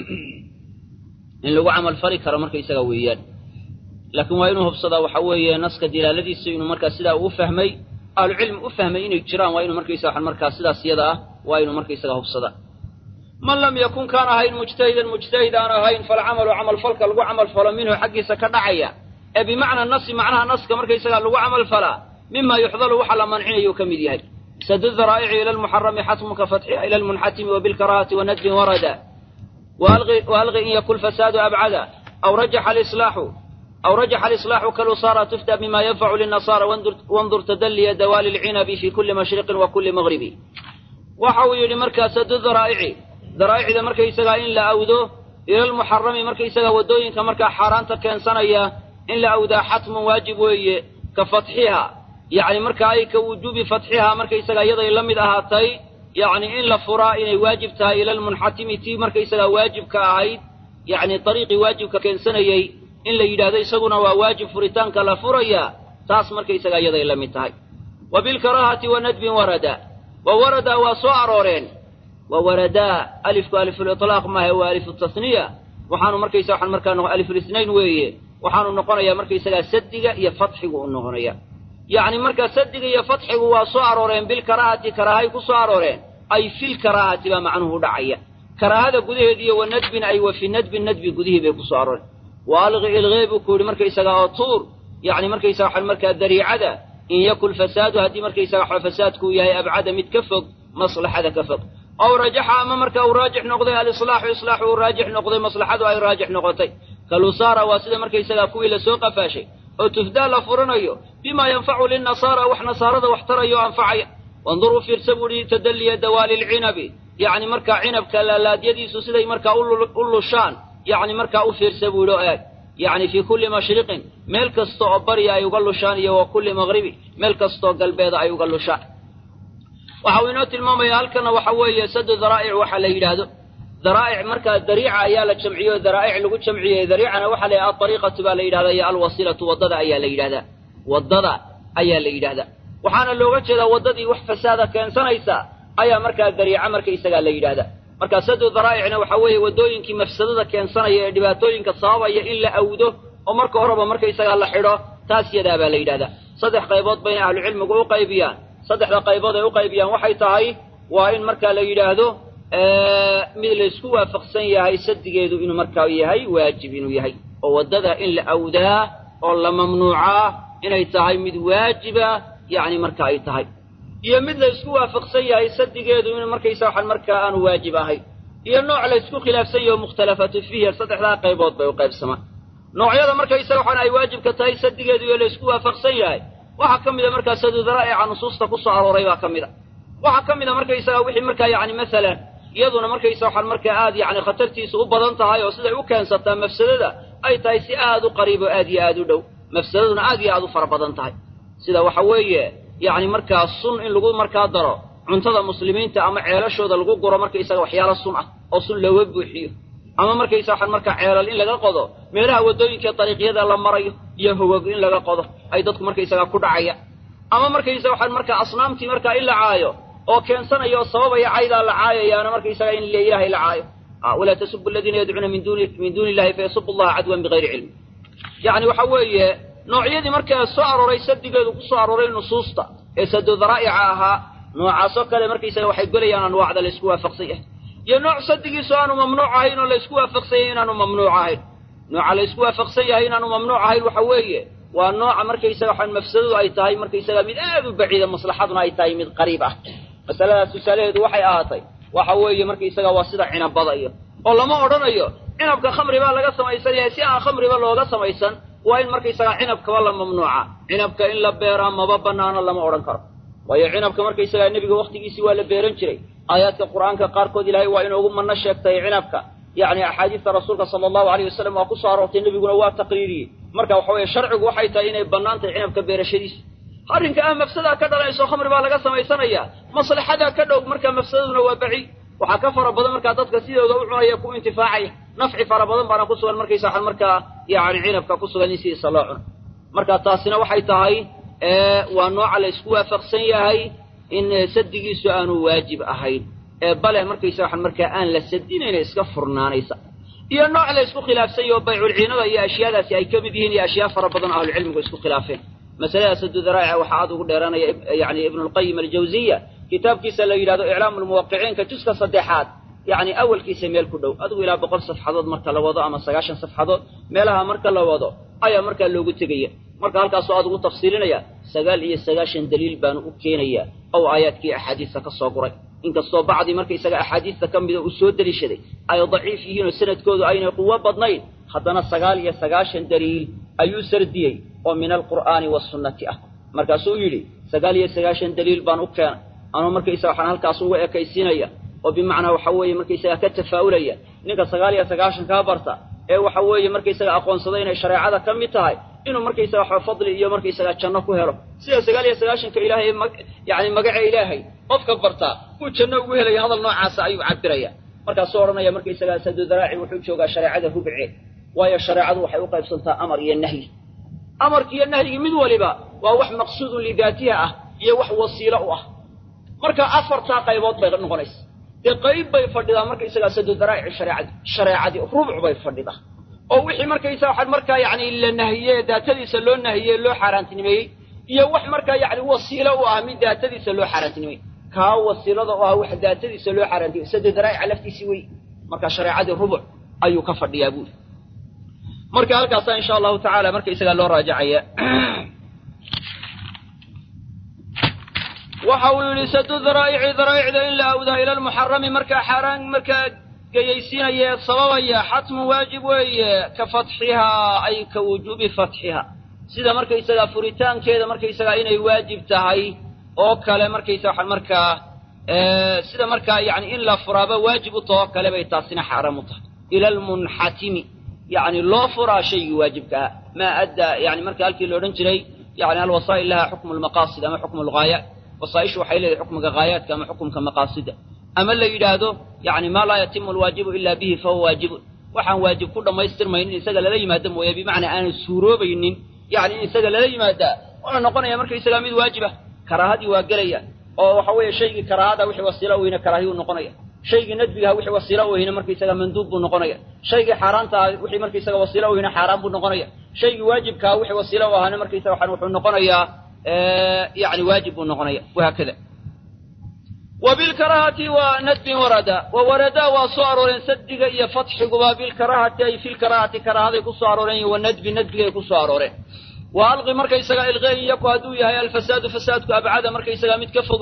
إن لقوا عمل فرق كره مركا يساوي ويان لكن وينه بصدا وحوي نسك دلالتي سينو مركا سيدا وفهمي العلم أفهم إنه يجران وإنه مركز يساح المركز سدا سيدا وإنه مركز يساح بصدا من لم يكن كان هاي مجتهدا مجتهدا هاي فالعمل وعمل فلك لو عمل فلا منه حق سكدعيا بمعنى النص معناها النص كمركز يساح لو عمل فلا مما يحضر وحل منعه يكمل هاي سد الذرائع إلى المحرم حتم كفتحها إلى المنحتم وبالكراهة وند وردا وألغي وألغي إن يكون فساد أبعدا أو رجح الإصلاح أو رجح الإصلاح كالوصارى تفتى بما ينفع للنصارى وانظر, وانظر تدلي دوال العنب في كل مشرق وكل مغرب وحوي لمركز سد الذرائع ذرائع إذا مركز يسقى إن لا أوذو إلى المحرم مركز يسقى ودوين كمركز حاران تكين صنية إن لا أوذا حتم واجب وهي كفتحها يعني مركز أي كوجوب فتحها مركز يسقى يضي لمد أهاتي يعني إن لفراء واجبتها إلى المنحتم تي مركز يسقى واجب كأعيد يعني طريق واجب ككين صنية إن لا يدهد يسقنا وواجب فريتان كلا فريا تاس مركز يسقى يضي لمد تاي وبالكراهة وندب وردا ووردا وصعرورين ووردا ألف ألف الإطلاق ما هو ألف التصنية وحانو مركز يسقى مركز ألف الاثنين ويه وحانو نقرأ يا مركز يسقى سدقة يا فتح ونغنية يعني مركا صدق يا فتح وصارورين بالكراهة كراهي كصارورين أي في الكراهة ما معنه دعية كراهة قده دي والندب أي وفي الندب الندب قده بكصارورين والغي الغيب كل مركا يسقى طور يعني مركا يسقى المركا الذريعة إن يكن فساد هذه مركا يسقى فساد كويا أبعد متكفق مصلحة كفق أو رجح أما مركا أو راجح نقضي الإصلاح إصلاح وراجح نقضي مصلحة أي راجح نقضي كالوصارى واسدة مركا يسقى كوي لسوق فاشي أو تفدال فرنيو بما ينفع للنصارى وحنصارى واحتريو أنفعي وانظروا في رسبولي تدلي دوال العنب يعني مركا عنب كلا يدي سوسيدي مركا أولو شان يعني مركا أو في رسبولو يعني في كل مشرق ملك استو بريا يقول شان وكل مغربي ملك استو قلبيض يقول شان وحوينات الماما يالكنا وحوي سد ذرائع وحلا يلهدو ذرائع مركا ذريعة يا الجمعية ذرائع لو جمعية ذريعة وحلا الطريقة تبع ليلهذا يا الوسيلة وضد أي ليلهذا وضد أي ليلهذا وحنا لو وجه وضدي وحفسادة كان سنيسا أي مركا ذريعة مركا يسقى ليلهذا مركا سد ذرائعنا وحوي ودوين كي مفسدة كان سنة دباتوين كصابة إلا أوده ومركا هربا مركا يسقى الله حرا تاسيا دابا ليلهذا صدح قيبات بين أهل العلم وقيبيان صدح قيبات وقيبيان وحي تاي وإن مركا ليلهذا آه مثل اسكوا فقسن يهي صدقيدو إنه مركا يهي واجب إنه يهي ووددا إن لأودا ولا ممنوعة إنه تاي مد واجبة يعني مركا يتاي هي مثل اسكوا فقسن يهي صدقيدو إنه مركا يساوح المركا أن واجبة هي هي النوع على اسكو خلاف سيء ومختلفة فيه صدح لا قيبات بيوقيب سما نوع يلا مركا يساوح أن أي واجب كتاي صدقيدو يلا اسكوا فقسن يهي وحكم إذا مركا سد ذرائع نصوص تقص على ريبا كم إذا وحكم إذا مركا يساوح مركا يعني مثلا iyaduna markay soo xal marka aad yaani khatartiisu u badan tahay oo sida uu keensataa mafsadada ay tahay si aad u qariib oo aad iyo aad u dhow mafsadaduna aad iyo aad u far badan tahay sida waxa weeye yaani marka sun in lagu marka daro cuntada muslimiinta ama ceelashooda lagu guro marka isaga waxyaalo sun ah oo sun loo buuxiyo ama markay soo xal marka ceelal in laga qodo meelaha wadooyinka dariiqyada la marayo iyo hawag in laga qodo ay dadku markay isaga ku dhacaya ama markay soo xal marka asnaamti marka in la caayo oo keensanayo sababaya cayda la caayayana markay isaga in ilaahay la caayo wala tasubbu alladhina yad'una min duni min duni illahi fa yasubbu allaha adwan bighayri ilm yani waxa weeye noocyadii markaa soo aroray sadigeedu ku soo aroray nusuusta ee sadu dharaa'ica aha noocaas oo kale markay isaga waxay golayaan anwaacda la isku waafaqsan yahay iyo nooc sadigiisu aanu mamnuuc ahayn oo la isku waafaqsan yahay inaanu mamnuuc ahayn nooca la isku waafaqsan yahay inaanu mamnuuc ahayn waxa weeye waa nooca markay isaga waxan mafsadadu ay tahay markay isaga mid aad u baciida maslaxaduna ay tahay mid qariib ah مسألة سؤالها وحي آتي وحوي مركي سجى واسطة عنب بضية والله ما أردنا عنب كخمر بقى لقى سمايسان يسيا خمر بقى لقى سمايسان وين مركي سجى عنب كوالله ممنوعة عنب كإن لبيرا ما ببنا أنا الله ما أردنا كر ويا عنب كمركي سجى النبي وقت جيسي ولا بيرن شري آيات القرآن كقاركود إلهي وإن أقوم من نشأ تي عنبك يعني أحاديث رسولك صلى الله عليه وسلم وقصة عرفت النبي يقول تقريري مركي وحوي شرع وحي تين بنان تي عنب كبير شديد أرنك أهم مفسدة كذا لا يسوى خمر بالغ سمايسانية مصلحة كذا ومركا مفسدة وبعي وحكفر بدن مركا ضد كثير ودوعنا يكون انتفاعي نفع فر بدن بنا قصوا المركا يساح المركا يعني عنب كقصوا نسي صلاح مركا تاسنا وحي تهاي اه والنوع على اسكوا فقسية هاي إن سدقي سؤال واجب أهين اه بله مركا يساح المركا آن لسدين إن اسكفرنا نيسا هي النوع على اسكو خلاف سيء وبيع العنب هي أشياء ذا سي كم بهن هي أشياء فر بدن أهل العلم واسكو خلافين مسألة سد ذرائع وحاضر قدرنا يعني ابن القيم الجوزية كتاب كيس اللي يراد إعلام الموقعين كجزء صدحات يعني أول كيس ميل كله أدو إلى بقول صفحة مركز الوضع أما سجاشن صفحة مالها مركز الوضع أي مركز اللي قلت جيه مركز هالك سؤال قلت تفصيلنا يا سجال إيه سجاشن دليل بان أوكينيا أو آيات كي أحاديث كالصقرة إنك الصوب بعض مركز سجا أحاديث كم بدو أسود دليل شدي أي ضعيف هنا السنة كودو أين قوة بدنين حتى السجال إيه سجاشن دليل أيسر ديه ومن القرآن والسنة أه مركزو يلي سقالي سقاشن دليل بان أكان أنا مركز وحنا هالكاسو كيسينيا وبمعنى وحوي مركز كتفاؤليا نيك سقالي سقاشن كابرتا إيه وحوي مركز أقوان صدينا الشريعة كم يتاعي إنه مركز وح فضل إيه مركز سقاشن كهرو سيا سقالي سقاشن كإلهي مج يعني مجع إلهي قف كبرتا وتشنو وهلا هذا النوع عسى عبريا مركز صورنا يا مركز سقاسن ذراعي وحوشوا الشريعة هو بعيد ويا الشريعة وحيوقع سلطة أمر ينهي أمرك ينهي من ولبا ووح مقصود لذاتها هي وح وسيلة أه مركا أفر تاقي بوط بيغ نغنيس قريب بيفردها مركا يساق سد ذرائع الشريعة الشريعة دي ربع بيفردها أو وحي مركا يساق مركا يعني إلا النهية ذات ليس اللو النهية اللو حاران تنمي iyo wax markaa yacni wasiilo u ah mid daatadiisa loo xaaraantinimay kaa wasiilada u ah wax daatadiisa loo xaaraantinimay sida daraa'ica laftiisii wey marka shareecadii rubuc ayuu ka fadhiyaa buuri marka halkaasaa insha allahu tacaala marka isagaa loo raajacaya waxa uu yidhi sadu daraa'ici daraa'icda in la awdaa ila almuxarami markaa xaaraan markaa geyaysiinaya ee sababaya xatmun waajib weeye ka fatxihaa ay ka wujuubi fatxiha sida markaysagaa furitaankeeda markaysagaa inay waajib tahay oo kale markaysa waxaan markaa sida markaa yani in la furaaba waajib u taho kale bay taasina xaaraam u tahay ila almunxatimi yani loo furaa shaygii waajibkaa maa addaa yani marka halkii la odhan jiray yani alwasaa'il laha xukmu lmaqaasid ama xukmu lghaayaat wasaaishu waxay leedahay xukmiga ghaayaadka ama xukumka maqaasida ama la yidhaahdo yani maa laa yatimu alwaajibu ila bihi fahuwa waajibun waxaan waajib ku dhammaystirmaynin isaga lala yimaado mooye bimacnaa aanan suuroobaynin yani in isaga lala yimaadaa waana noqonaya markaysagaa mid waajiba karaahadii waa gelaya oo waxa weeye shaygii karaahada wixii wasiilo u weyne karaahiyuu noqonaya shaygii nadbigaha wixii wasiilo u weyne markaysaga manduub buu noqonaya shaygii xaaraanta ah wixii markaysaga wasiilo u weyne xaaraan buu noqonaya shaygii waajibkaa wixii wasiilo u ahaana markaysaga waxaan wuxuu noqonayaa يعني واجب نغنية وهكذا وبالكراهة وندب ورد وورد وصار صدق إيا فتح قبا بالكراهة أي في الكراهة كراهة يكسار والندب ندب يكسار وألغي مركي سقا إلغي يكو هدوية هي الفساد فساد أبعاد مركي سقا متكفق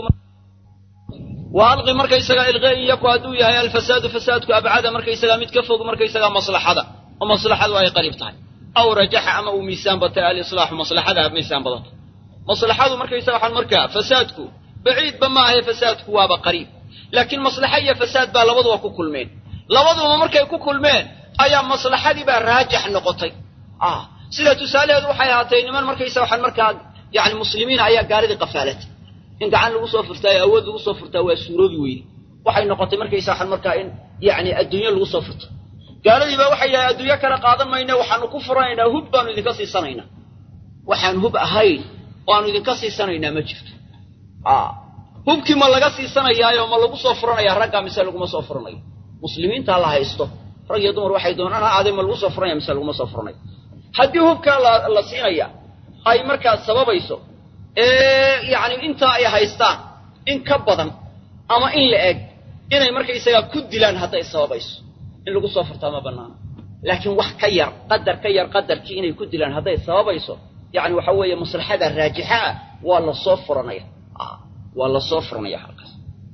وألغي مركي سقا إلغي يكو هدوية هي الفساد فساد أبعاد مركي سقا متكفق مركي سقا مصلحة ومصلحة وهي قريب تعالى أو رجح أما وميسان بطاء الإصلاح مصلحة بميسان بطاء مصلحة مركز واحد مركا فسادكو بعيد بما هي فسادكو وابا قريب لكن مصلحية فساد با لوضوا كل مين لوضوا مركا كل مين أيام مصلحة دي با راجح نقطي آه سيدة تسالي روحي هاتين من مركز واحد مركا يعني مسلمين أيام قارد قفالت إن قعان لغو صفرتا أود لغو صفرتا واسوروبي ويلي وحي نقطي مركز واحد مركا إن يعني الدنيا لغو صفرتا قارد با وحي الدنيا كان قادم مينا وحن كفرين هبا من ذكاسي سنين وحن هب أهين waanu idinka siisanaynaa ma jirto ah hubkii ma laga siisanayaayo ma lagu soo furanayaa ragga mise lagu ma soo furanayo muslimiinta la haysto rag iyo dumar waxay doonaan aadam ma lagu soo furanayaa mise lagu ma soo furanayo haddii hubka la la siinaya ay markaa sababayso ee yaani inta ay haystaan in ka badan ama in la eg inay markaa isaga ku dilaan haday sababayso in lagu soo furtaa ma banaana laakiin wax ka yar qadar ka yar qadarkii inay ku dilaan haday sababayso يعني وحوية مصلحة الراجحة ولا صفرنية آه ولا صفرنية حلقة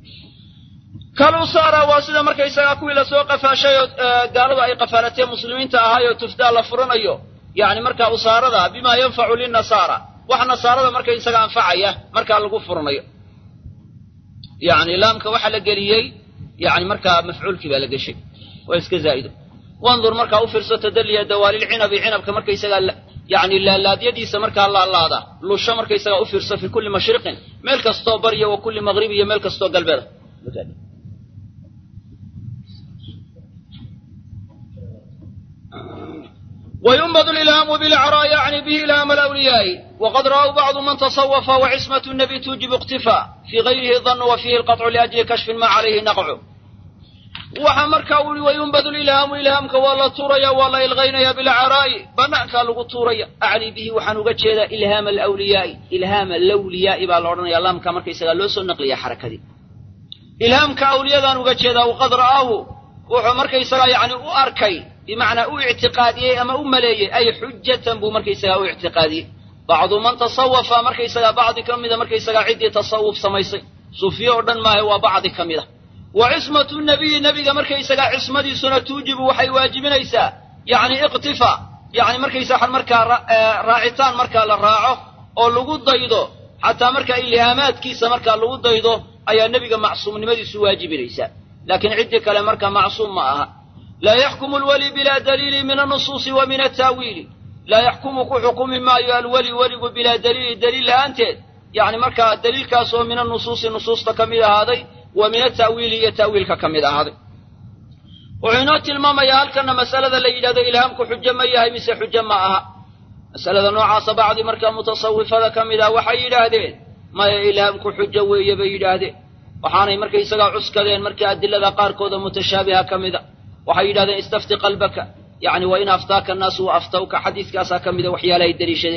كانوا صار واسدا مركي ساكو إلى سوق فاشيو آه قالوا أي قفالتين مسلمين تاهايو تفدى لفرنيو يعني مركا أصاردا بما ينفع للنصارى وحنا صاردا مركي ساكا أنفعيه مركا لقو فرنيو يعني لامك وحل قليي يعني مركا مفعول كبا لقى شيء ويسك زائده وانظر مركا أفرصة تدلي دوالي العنب عنب كمركي ساكا يعني لا لا يدي سمرك الله الله هذا لو شمر كيسا أفرس في كل مشرق ملك استوبرية وكل مغربية ملك استو قلبه وينبذ الإلهام بالعراء يعني به إلهام الأولياء وقد رأوا بعض من تصوف وعصمة النبي توجب اقتفاء في غيره ظن وفيه القطع لأجل كشف ما عليه نقع وحمرك أولي وينبذ الإلهام إلهامك والله توريا والله إلغينا بالعراء بناك لغو توريا أعني به وحنوغا جيدا إلهام الأولياء إلهام الأولياء بالعرنا يا الله كمرك يسغلو سو نقليا حركة دي إلهامك أولياء نوغا جيدا وقد رآه وحمرك يسغا يعني أركي بمعنى أو اعتقادي أما أملي أي حجة بو مرك يسغا أو اعتقادي بعض من تصوف مرك يسغا بعض كميدا مرك يسغا عدي تصوف سميسي صوفيا ودن ما هو بعض كميدا وعصمة النبي النبي مركي سجى عصمة سنة توجب وحي واجب ليس يعني اقتفاء يعني مركي سحر مركا راعتان مركا للراعه أو لقود ضيضه حتى مركا إلهامات كيس مركا لقود ضيضه أي النبي معصوم النبي واجب ليس لكن عدك لمركا معصوم معها لا يحكم الولي بلا دليل من النصوص ومن التاويل لا يحكم كحكم ما الولي ولي بلا دليل دليل أنت يعني مركا دليل كاسو من النصوص النصوص تكمل هذه ومن التأويل يتأويل ككمل هذا وعنات الماما يهال كان مسألة اللي هذا إلهامك حجة ما يهي مسي حجة معها مسألة نوعا بعض مركا متصوف هذا كمل وحي هذا ما إلهامك حجة ويبي هذا وحاني مركا يسقى عسكرين مركا أدلة قاركو ذا متشابهة كمل وحي هذا استفت قلبك يعني وإن أفتاك الناس وأفتوك حديث كاسا كمل وحيا لا يدري شيء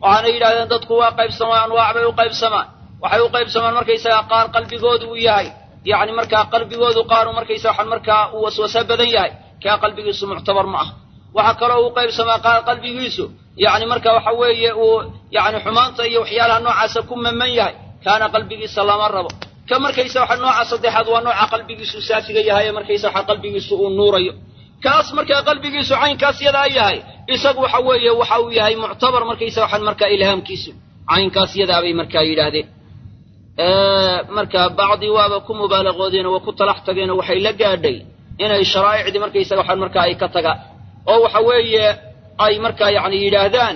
waxaana yidhahdeen dadku waa qaybsamaan anwaac bay u qaybsamaan waxay u qaybsamaan markaysagaa qaar qalbigoodu uu yahay yacni markaa qalbigoodu qaaru markaysa waxaan markaa uu waswasa badan yahay kaa qalbigiisu muctabar ma ah waxaa kaloo uu qaybsamaa qaar qalbigiisu yacni marka waxa weeye uu yacni xumaanta iyo waxyaalaha noocaasa ku maman yahay kaana qalbigiisa lama rabo ka markaysa waxa nooca saddexaad waa nooca qalbigiisu saafiga yahay ee markaysa waxa qalbigiisu uu nuurayo kaas markaa qalbigiisu caynkaas yadaa yahay isagu waxa weeye waxa uu yahay muctabar markaysa waxaan markaa ilhaamkiisu caynkaas yadaa bay markaa yidhaahdeen marka bacdi waaba ku mubaalaqoodeen oo ku talax tageen waxay la gaadhay inay sharaa'icdii markaysa waxaan markaa ay ka tagaan oo waxa weeye ay markaa yacni yidhaahdaan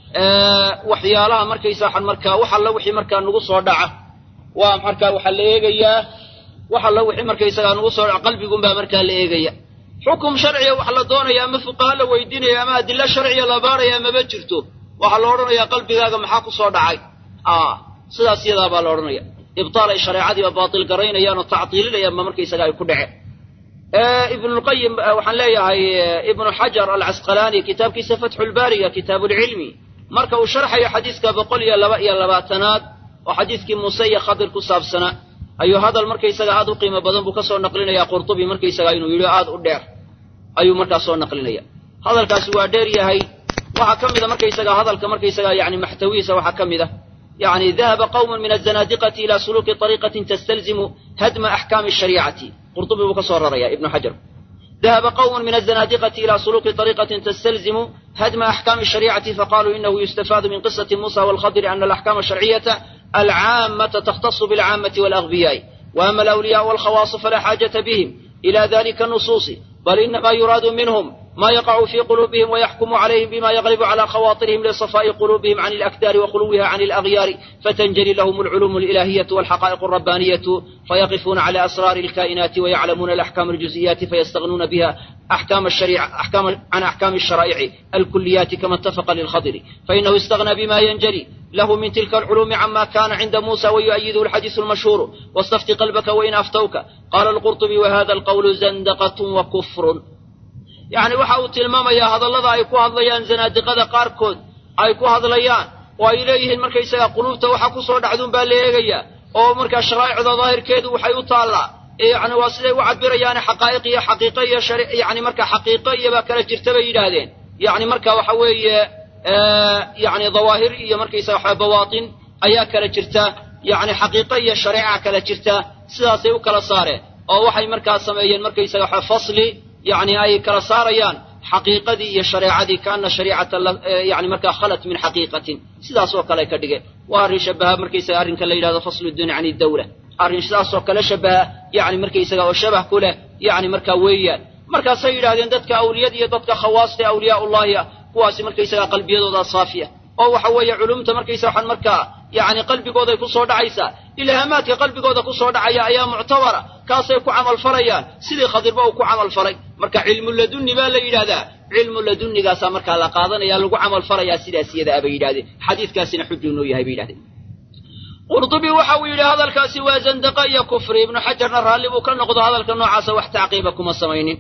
waxyaalaha markaysa waxaan markaa wax alla wixii markaa nagu soo dhaca waa markaa waxaa la eegayaa wax alla wixii markaysagaa nagu soo dhaca qalbigunbaa markaa la eegaya xukum sharciya wax la doonaya ama fuqaha la weydiinaya ama adilla sharciya la baaraya maba jirto waxaa la odhanayaa qalbigaaga maxaa ku soo dhacay sidaas yadaa baa la odhanaya ibtaal ay shareecadiiba baatil garaynayaan oo tactiilinayaan ba markaysaga ay ku dhaceen ibnulqayim waxaan leeyahay ibnu xajar alcasqalaani kitaabkiisa fatxulbaariga kitaabuulcilmi marka uu sharxayo xadiiska boqol iyo laba iyo labaatanaad oo xadiiskii muuse iyo khadir ku saabsanaa ayuu hadal markaysaga aad u qiimo badan buu ka soo naqlinaya qurtubi markaysaga inuu yidhi aad u dheer ayuu markaa soo naqlinaya hadalkaasi waa dheer yahay waxaa ka mida markaysaga hadalka markaysaga yani maxtawiisa waxaa ka mid ah يعني ذهب قوم من الزنادقة إلى سلوك طريقة تستلزم هدم أحكام الشريعة قرطبي بكسر يا ابن حجر ذهب قوم من الزنادقة إلى سلوك طريقة تستلزم هدم أحكام الشريعة فقالوا إنه يستفاد من قصة موسى والخضر أن الأحكام الشرعية العامة تختص بالعامة والأغبياء وأما الأولياء والخواص فلا حاجة بهم إلى ذلك النصوص بل إنما يراد منهم ما يقع في قلوبهم ويحكم عليهم بما يغلب على خواطرهم لصفاء قلوبهم عن الأكدار وخلوها عن الأغيار فتنجلي لهم العلوم الإلهية والحقائق الربانية فيقفون على أسرار الكائنات ويعلمون الأحكام الجزئيات فيستغنون بها أحكام الشريعة أحكام عن أحكام الشرائع الكليات كما اتفق للخضر فإنه استغنى بما ينجلي له من تلك العلوم عما كان عند موسى ويؤيده الحديث المشهور واستفت قلبك وإن أفتوك قال القرطبي وهذا القول زندقة وكفر يعني waxa uu tilmaamayaa hadallada ay ku hadlayaan zanaadiqada qaarkood ay ku hadlayaan oo ay leeyihiin markaysaga quluubta waxa ku soo dhacdun baa la eegaya oo marka sharaa'icda daahirkeedu waxay u taalaa yani waa siday u cabirayaan xaqaa'iq iyo xaqiiqo iyo yani marka xaqiiqo iyo ba kala jirta bay yidhaahdeen yani marka waxa weeye yani dawaahir iyo markaysaga waxa bawaatin ayaa kala jirta yani xaqiiqo iyo shariica kala jirta sidaasay u kala saareen oo waxay markaa sameeyeen markaysaga waxa fasli يعني أي كرساريان حقيقة دي شريعة كأن شريعة يعني مركا خلت من حقيقة سيدا سوى كلا يكدقى وارن شبها مركيسة أرن كلا هذا فصل الدين عن الدولة أرن سيدا سوى كلا شبها يعني مركيسة وشبه كله يعني مركا ويا مركا سيدا هذين دتك أولياء دي دتك خواص أولياء الله كواسي مركيسة قلبي ذا صافية أو حوية علوم تمركيسة حن مركا يعني قلبي قوضة يكون صور عيسى إلهامات قلبي قوضة يكون صور عيا أيام معتبرة كاسة يكون عمل فريان سيدي خضر بقى يكون عمل فري مركا علم لدني ما لي هذا علم لدني قاسة مركا لقاضنا يا لقو عمل فريا سيدي سيدي أبي هذا حديث كاسين حجونه يا أبي هذا قرطبي وحوي هذا الكاس وزندقة يا كفر ابن حجر نرالي وكان نقض هذا الكنوع عسى وحتعقيبكم السمين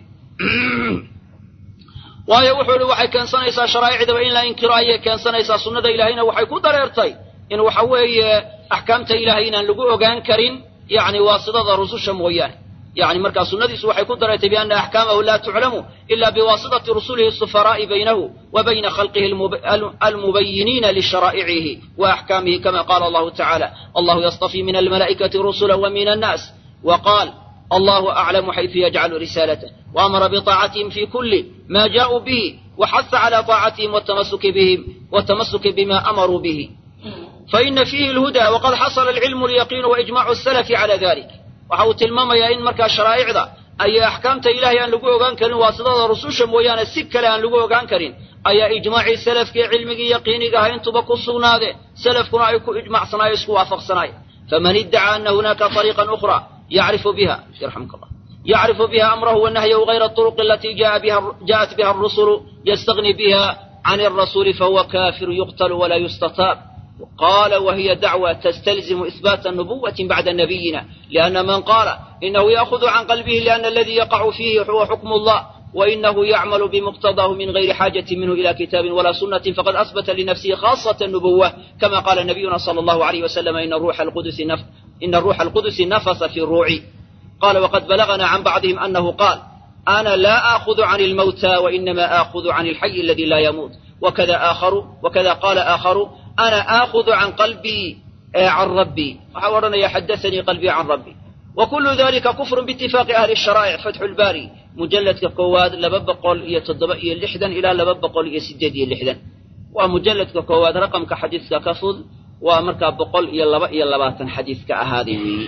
waayo wuxuu yidhi waxay keensanaysaa sharaa'icda in la inkiro ayay keensanaysaa sunnada ilaahayna waxay ku dareertay in waxa weeye axkaamta ilaahay inaan lagu ogaan karin yani waasidada rususha mooyaane yani markaa sunnadiisu waxay ku dareertay bianna axkaamahu laa tuclamu ila biwaasitati rusulihi السفراء بينه وبين خلقه المبينين لشرائعه وأحكامه كما قال الله تعالى الله يصطفي من الملائكة رسلا ومن الناس وقال الله أعلم حيث يجعل رسالته وأمر بطاعتهم في كل ما جاءوا به وحث على طاعتهم والتمسك بهم والتمسك بما أمروا به فإن فيه الهدى وقد حصل العلم اليقين وإجماع السلف على ذلك وحاوت الماما يا إن مركا شرائع ذا أي أحكامت إلهي أن لقوه كان كرين واسطة رسوشا مويانا السكة أن لقوه كان كرين أي إجماع السلف كي علمك يقينك هين تبقوا الصنادة سلف كنا يكون إجماع صنايا سكوا وافق صنايا فمن ادعى أن هناك طريقا أخرى يعرف بها يرحمك الله يعرف بها أمره والنهي وغير الطرق التي جاء بها جاءت بها الرسل يستغني بها عن الرسول فهو كافر يقتل ولا يستتاب قال وهي دعوة تستلزم إثبات النبوة بعد نبينا لأن من قال إنه يأخذ عن قلبه لأن الذي يقع فيه هو حكم الله وإنه يعمل بمقتضاه من غير حاجة منه إلى كتاب ولا سنة فقد أثبت لنفسه خاصة النبوة كما قال نبينا صلى الله عليه وسلم إن الروح القدس نف إن الروح القدس نفث في الروع. قال وقد بلغنا عن بعضهم أنه قال أنا لا آخذ عن الموتى وإنما آخذ عن الحي الذي لا يموت. وكذا آخر وكذا قال آخر أنا آخذ عن قلبي عن ربي وحورنا يحدثني قلبي عن ربي. وكل ذلك كفر باتفاق أهل الشرائع. فتح الباري مجلد ككواد لببقل يتضبئي اللحدا إلى لببقل يسددي اللحدا ومجلد ككواد رقم كحديث كفض ومركا بقل يلبا يلباتن حديث كأهذه.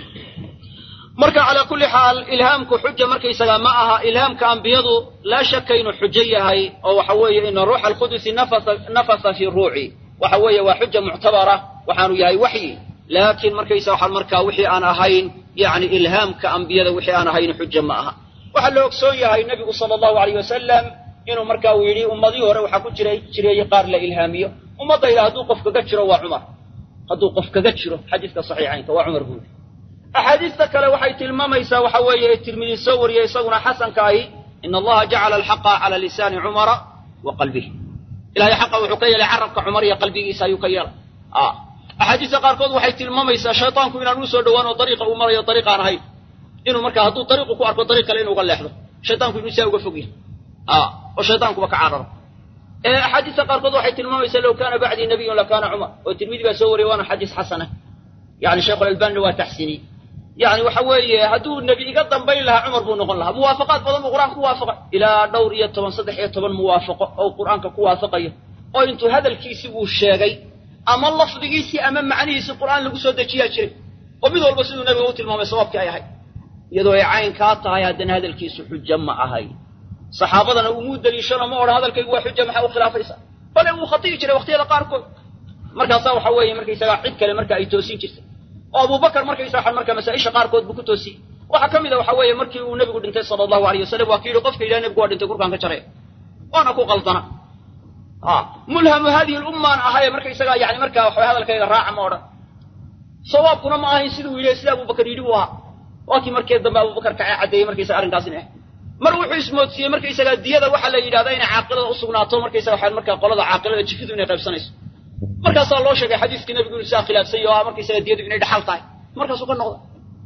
مركا على كل حال إلهامك حجة مركا يسقى معها إلهامك أنبيض لا شك إنه حجية هي أو حوية إن الروح القدس نفث نفث في الروع وحوية وحجة معتبرة وحانو يهي وحي لكن مركا يسقى مركا وحي أنا هين يعني إلهامك أنبيض وحي أنا هين حجة معها. waxaa la ogsoon yahay nabigu sallallahu alayhi wasallam inuu markaa uu yiri ummadii hore waxa ku jiray jiray qaar la ilhaamiyo ummadayda haduu qof kaga jiro waa Umar haduu qof kaga jiro xadiiska saxiixaynta waa Umar guud. axaadiista kale waxay tilmaamaysaa waxa weeye Tirmidhi soo wariyay isaguna xasanka ay inna allaha ja'ala al-haqqa 'ala lisani Umar wa qalbihi ilaahay xaqa wuxuu ka yeelay carabka Umar iyo qalbigiisa ayuu ka yeelay. ah axaadiista qaarkood waxay tilmaamaysaa shaytaanku inaan u soo dhawaano dariiqa uu marayo dariiqa aan ahayn inuu markaa hadduu dariiqu ku arko dariiq kale inuu uga leexdo shaytaanku inuu saa uga fog yahay ah oo shaytaanku ba ka cararo. ee xadiis qaarkood waxay tilmaamaysaa law kaana ba'di nabiyyun la kaana Umar oo Tirmidhi baa soo wariyay waana xadiis xasan ah yani Sheikh al-Albani waa tahsini yani waxa weeye hadduu nabi iga dambayn lahaa Umar buu noqon lahaa. muwaafaqaad badan oo quraanku waafaqa ilaa dhowr iyo toban saddex iyo toban muwaafaqo oo quraanka ku waafaqayo oo intuu hadalkiisi uu sheegay ama lafdigiisi ama macnihiisi quraan lagu soo dejiyaa jiray oo mid walba sidoo nabiga uu tilmaamay sababkii ay ahayd iyadoo ay cayn ka tahay haddana hadalkiisu xujo ma ahay. saxaabadana uu muu daliishano ma oran hadalkaygu waa xujo maxaa u khilaafaysa bal uu khatiir jiray waqtiyada qaarkood markaas waxa weeye markaysaga cid kale marka ay toosin jirtay oo Abu Bakar markaysaga marka masaa'isha qaarkood buu ku toosiyay waxa kamid ah waxa weeye markii uu nabigu dhintay sallallahu alayhi wasallam waa kiilo qofka ilaahay nabigu waa dhintay qur'aan ka jaray waana ku qaldana ah mulham hadhihi al-umma ahay markaysaga yaani marka waxa hadalkayga raaca ma oran sababkuna ma ahayn siduu yiri sida Abu Bakar yiri waa waakii markii dambe Abu Bakar ka cadeeyay markii arrinkaas inay mar wuxuu ismoodsiiyay markii isaga diyada waxa la yiraahdaa in caaqilada u sugnaato markii isaga waxa markaa qolada caaqilada jifidu inay qaybsanayso markaas loo sheegay xadiiskii nabigu isa khilaafsay oo markii isaga diyadu inay dhaxal tahay markaas uu ka noqdo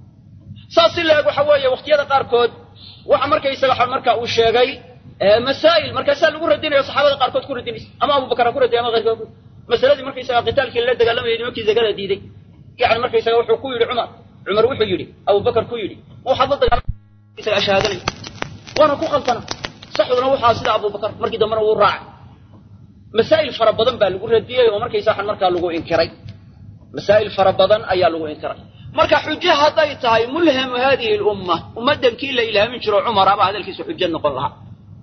saas ilaa waxa weeye waqtiyada qaarkood waxa markii isaga waxa markaa uu sheegay masaa'il markaas lagu radinayo saxaabada qaarkood ku radinaysa ama Abu Bakar ku radiyay ama qeyrkood masaladii markii isaga qitaalkii la dagaalamayay nimankii zagada diiday yani markii isaga wuxuu ku yiri Umar Umar wuxuu yiri Abu Bakar ku yiri waxa la dagaalamay ashhaadanay وانا ku qaltana saxduna waxa sida Abu Bakar markii dambana uu raacay masaa'il fara badan baa lagu radiyay oo markii saxan marka lagu inkiray masaa'il fara badan ayaa lagu inkiray marka xujo haday tahay mulham hadhihi al-umma ummadan kii la ilaamin jiro Umar aba hadalkiisu xujo noqon laha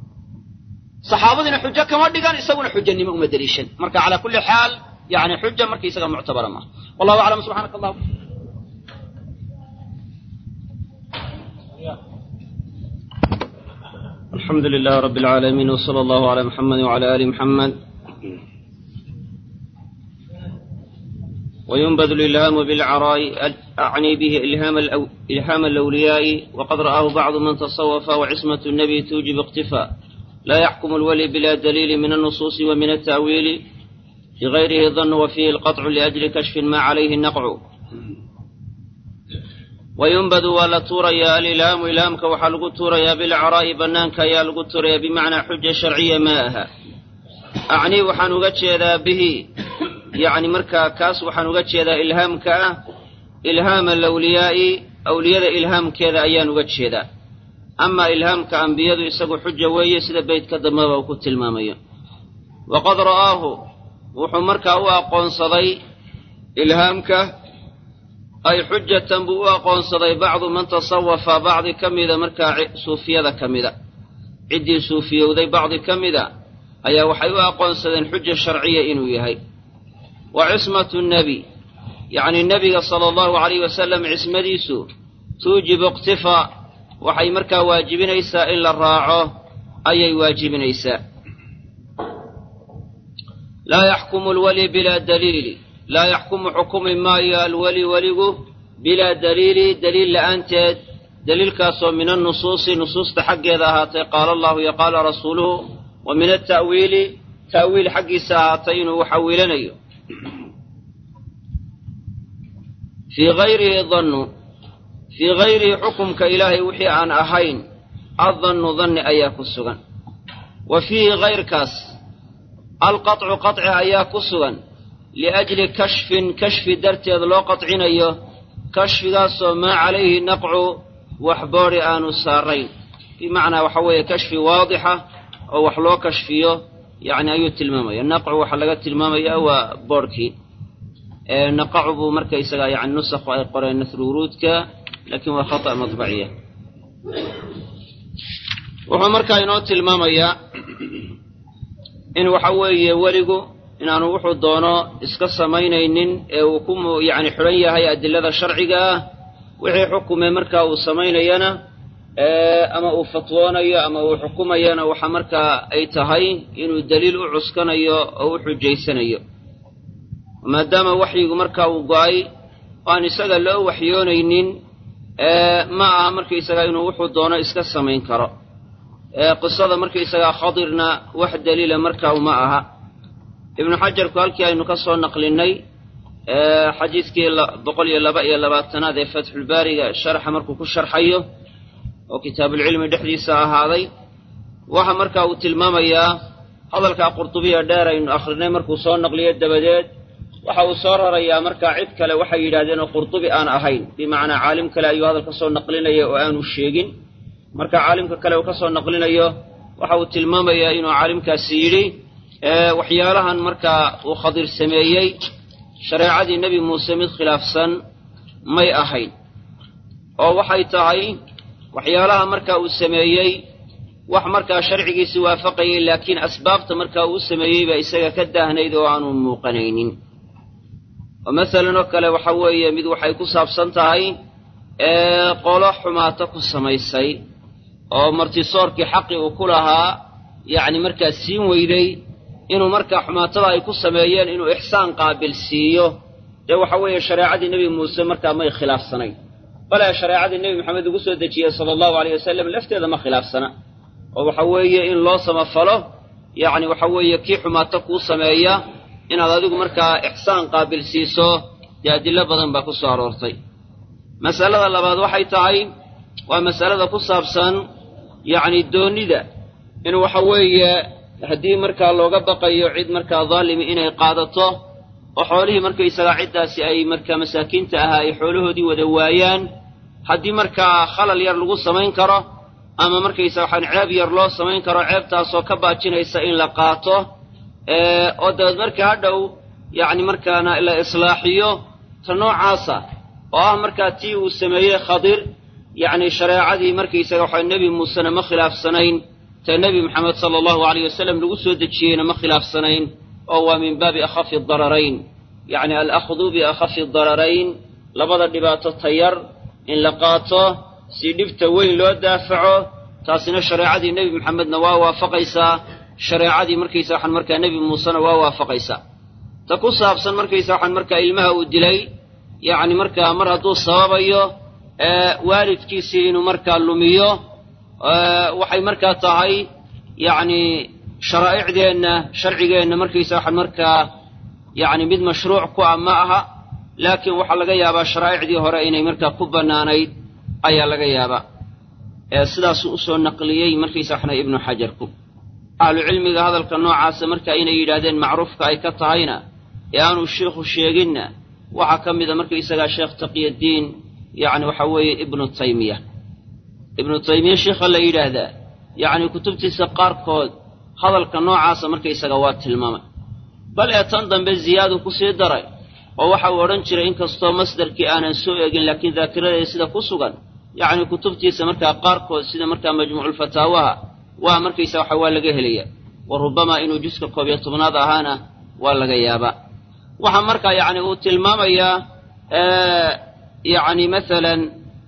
saxaabadina xujo kama dhigan isaguna xujanimo uma daliishan marka ala kulli xaal yani xujo markii isaga mu'tabara ma wallahu a'lam subhanakallah. الحمد لله رب العالمين وصلى الله على محمد وعلى آل محمد. وينبذ الإلهام بالعراء أعني به إلهام, الأو... إلهام الأولياء وقد رآه بعض من تصوف وعصمة النبي توجب اقتفاء لا يحكم الولي بلا دليل من النصوص ومن التأويل لغيره الظن وفيه القطع لأجل كشف ما عليه النقع. وينبذ ولا توريا الإلهام إلهامك وحلق توريا بالعراء بنانك يا لق توريا بمعنى حجة شرعية ماءها أعني وحنوجت ذا به يعني مركا كاس وحنوجت ذا إلهامك إلهام الأولياء أولياء إلهام كذا أيان وجت ذا أما إلهامك أنبياء يسقوا حجة ويسد بيت كذا وكت المامية وقد رآه وحمرك أواقون صدي إلهامك أي حجة بوا قنصدي بعض من تصوف بعض كمذا مركا صوفيا كمذا عدي صوفيا وذي بعض كمذا أي وحيوا قنصدين حجة شرعية إنو يهي. وعصمة النبي يعني النبي صلى الله عليه وسلم عصمة ديسو توجب اقتفاء وحي مركا واجبين إيسا إلا الراعه أي واجبين إيسا. لا يحكم الولي بلا دليل لا يحكم حكم ما الولي وليه بلا دليل دليل لأنت دليل كاسو من النصوص نصوص تحقي ذهاتي قال الله يقال رسوله ومن التأويل تأويل حق ساعتين وحولني في غيره ظن في غيره حكم كإلهي وحي عن أهين الظن ظن أياك السغن وفيه غير كاس القطع قطع أياك السغن لأجل كشف كشف درت يضلو قطعين أيه كشف قاسو ما عليه نقع وحبار آن السارين بمعنى وحوية كشف واضحة أو وحلو كشفيه يعني أيو التلمامية النقع وحلقات التلمامية وبوركي اه نقعه مركز يعني نسخ وأي قرأ نثر ورودك لكن هو خطأ مطبعية وهو مركز ينوت التلمامية إن وحوية ورقو إن أنا وحو الدونا إسكس مينين وكم يعني حرية هي أدلة الشرعية وحي حكم مركز وسمينينا ama uu fatwoonayo ama uu xukumayana waxa markaa ay tahay inuu daliil u cuskanayo oo u xujaysanayo maadaama waxyigu markaa uu go'ay aan isaga loo waxyoonaynin ma aha markii isaga inuu wuxuu doono iska samayn karo qisada markii isaga khadirna wax daliil markaa uma aha ibn hajar ku halkii aynu ka soo naqlinay xadiiskii boqol iyo laba iyo labaatanaad ee fathul baariga sharxa markuu ku sharxayo وكتاب العلم دحديث هذا waxa marka uu tilmaamayaa hadalka qurtubiga dheer aynu akhrinay markuu soo naqliyay dabadeed waxa uu soo rarayaa marka cid kale waxay yiraahdeen qurtubi aan ahayn bimaana caalim kale ayuu hadalka soo naqlinaya oo aanu sheegin marka caalimka kale uu ka soo naqlinayo waxa uu tilmaamayaa inuu caalimkaasi yiri ee waxyaalahan marka uu khadir sameeyay shariicadii nabi muuse mid khilaafsan may ahayn oo waxay tahay waxyaalaha marka uu sameeyay wax marka sharcigiisa waafaqayay laakiin asbaabta marka uu sameeyay ba isaga ka daahnayd oo aanu muuqanaynin oo midalan kale waxa weeye mid waxay ku saabsan tahay ee qolo xumaata ku samaysay oo martisoorkii xaqi uu ku lahaa yaani marka siin weyday inuu marka xumaatada ay ku sameeyeen inuu ihsaan qaabil siiyo ee waxa weeye shariicadii nabi muuse marka may khilaafsanay بلا شريعة النبي محمد قصة دجية صلى الله عليه وسلم لفت هذا ما خلاف سنة وحوية إن الله سمفله يعني وحوية كيف ما تقول سماية إن هذا ذوق مركا إحسان قابل سيسو يأدي الله بدن بقصة عرورتي مسألة الله بعد وحي تعين ومسألة قصة بسن يعني دوني ذا إن وحوية هدي مركا لو بقى يعيد مركا ظالم إنه قادته وحوله مركا يساعد داسي أي مركا مساكين تأها يحوله دي ودوايان حدي مركا خلل يرلغو سمين كرا أما مركا يساعد عاب يرلو سمين كرا عاب تاسو كباتشين يساين لقاته وداد مركا هدو يعني مركا إلى إصلاحيه تنوع عاصة وآه مركا تيو سميه خضر يعني شريعة دي مركا يساعد النبي موسى مخلاف سنين تنبي محمد صلى الله عليه وسلم لغسو دجين مخلاف سنين وهو من باب أخف الضررين يعني الأخذ بأخف الضررين لبضى دبات الطير إن لقاته سيدفت وين لو دافعه تاسنا شريعة النبي محمد نواوا فقيسا شريعة مركيسا حن مركا النبي موسى نواوا فقيسا تقص أبسن مركيسا حن مركا إلمها والدلي يعني مركا مرهدو الصوابيو آه والد كيسين ومركا اللوميو آه وحي مركا طاعي يعني شرائع دينا شرعي دينا مركيسا حن مركا يعني مد مشروع كو معها لكن waxa laga yaabaa sharaa'icdii hore inay markaa ku banaanayd ayaa laga yaabaa ee sidaas uu soo naqliyay markiisa xana ibn hajar ku ahlu cilmiga hadalka noocaas markaa inay yiraahdeen macruufka ay ka tahayna ee aanu sheekhu sheegina waxa kamida markiisa sheekh taqiyuddin yani waxa weeye ibn taymiyah ibn taymiyah sheekh la yiraahda yani kutubtiisa qaarkood hadalka noocaas markiisa waa tilmaamay bal ee tan dambe ziyaado ku sii daray oo waxa uu oran jiray in kasto masdarkii aanan soo eegin laakiin dhaakirada sida ku sugan yaani kutubtiisa markaa qaarkood sida markaa majmuucul fataawaha waa markiisa waxa waa laga helaya warubama inuu jiska koob iyo tobnaad ahaana waa laga yaaba waxa markaa yaani uu tilmaamaya ee yaani midalan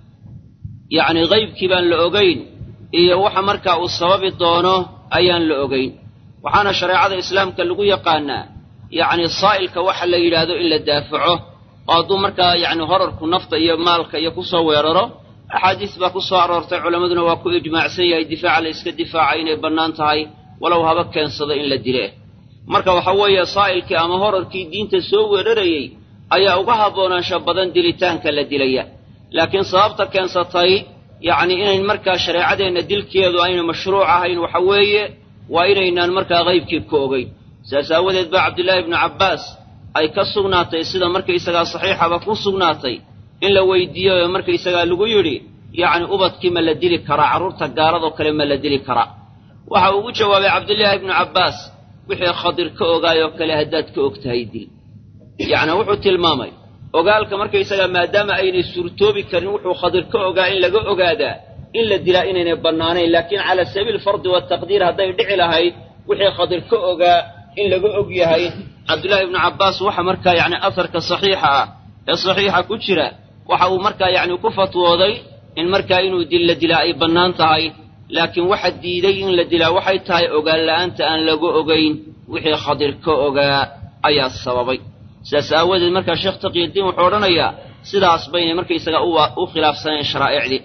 yaani qaybkii baan la ogeyn iyo waxa markaa uu sababi doono ayaan la ogeyn waxaana shariicada islaamka lagu yaqaanaa يعني صائلك waxa la yiraahdo in la daafaco oo marka yani horarku nafta iyo maalka iyo ku soo weeraro axaadiis baa ku soo aroortay culammaduna waa ku ijmaacsan yahay difaaca la iska difaaca inay bannaan tahay walow haba keensado in la dile marka waxa weeye saa'ilkii ama horarkii diinta soo weerarayey ayaa uga haboonaansha badan dilitaanka la dilaya laakiin sababta keensatay yacni inayn markaa shareecadeenna dilkeedu ayna mashruuc ahayn waxa weeye waa inaynaan markaa qaybkii ka ogeyn sidaas aawadeed baa cabdillaahi ibnu cabbaas ay ka sugnaatay sida markaysagaa saxiixaba ku sugnaatay in la weydiiyo oo markaysagaa lagu yidhi yacni ubadkii ma la dili karaa carruurta gaaladoo kale ma la dili karaa waxa uu ugu jawaabay cabdillaahi ibnu cabbaas wixii khadir ka ogaayoo kale haddaad ka og tahay dil yacni wuxuu tilmaamay ogaalka markaysagaa maadaama aynay suurtoobi karin wuxuu khadir ka ogaa in laga ogaadaa in la dilaa inaynay bannaanayn laakiin cala sabiil fardi wataqdiir hadday dhici lahayd wixii khadir ka ogaa in laga og yahay cabdullaahi ibnu cabbaas waxa markaa yacni asarka saxiixa ah ee saxiixa ku jira waxa uu markaa yacni ku fatwooday in markaa inuu dil la dilaa ay bannaan tahay laakiin waxa diiday in la dilaa waxay tahay ogaan la'aanta aan laga ogayn wixii khadir ka ogaa ayaa sababay sidaas aawadeed markaa sheekh taqiyudiin wuxuu odhanayaa sidaas baynay markaysaga u khilaafsaneen sharaa'icdii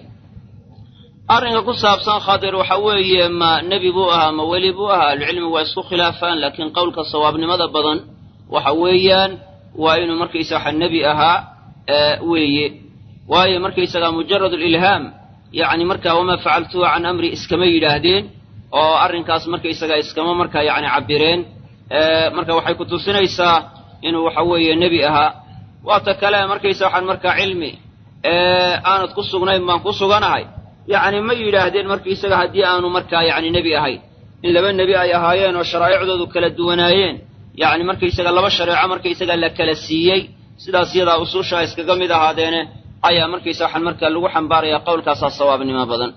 arrinka ku saabsan khadir waxa weeye ma nebi buu ahaa ma weli buu ahaa ahlucilmi waa isku khilaafaan laakiin qowlka sawaabnimada badan waxa weeyaan waa inuu markaysaga nebi ahaa weeye waayo markaysaga mujarad alilhaam yacni markaa wamaa facaltuhu can amri iskama yidhaahdeen oo arrinkaas markaysaga iskama markaa yacni cabbireen marka waxay ku tusinaysaa inuu waxa weeye nebi ahaa waata kale markaysa waxaan markaa cilmi aanad ku sugnayn baan ku suganahay yacni ma yidhaahdeen markaysaga haddii aanu markaa yacni nebi ahayn in laba nebi ay ahaayeen oo sharaa'icdoodu kala duwanaayeen yacni markaysaga laba shareeco markaysaga la kala siiyey sidaas yadaa usuusha iskaga mid ahaadeene ayaa markaysa waxaan markaa lagu xambaarayaa qowlkaasaa sawaabnimo badan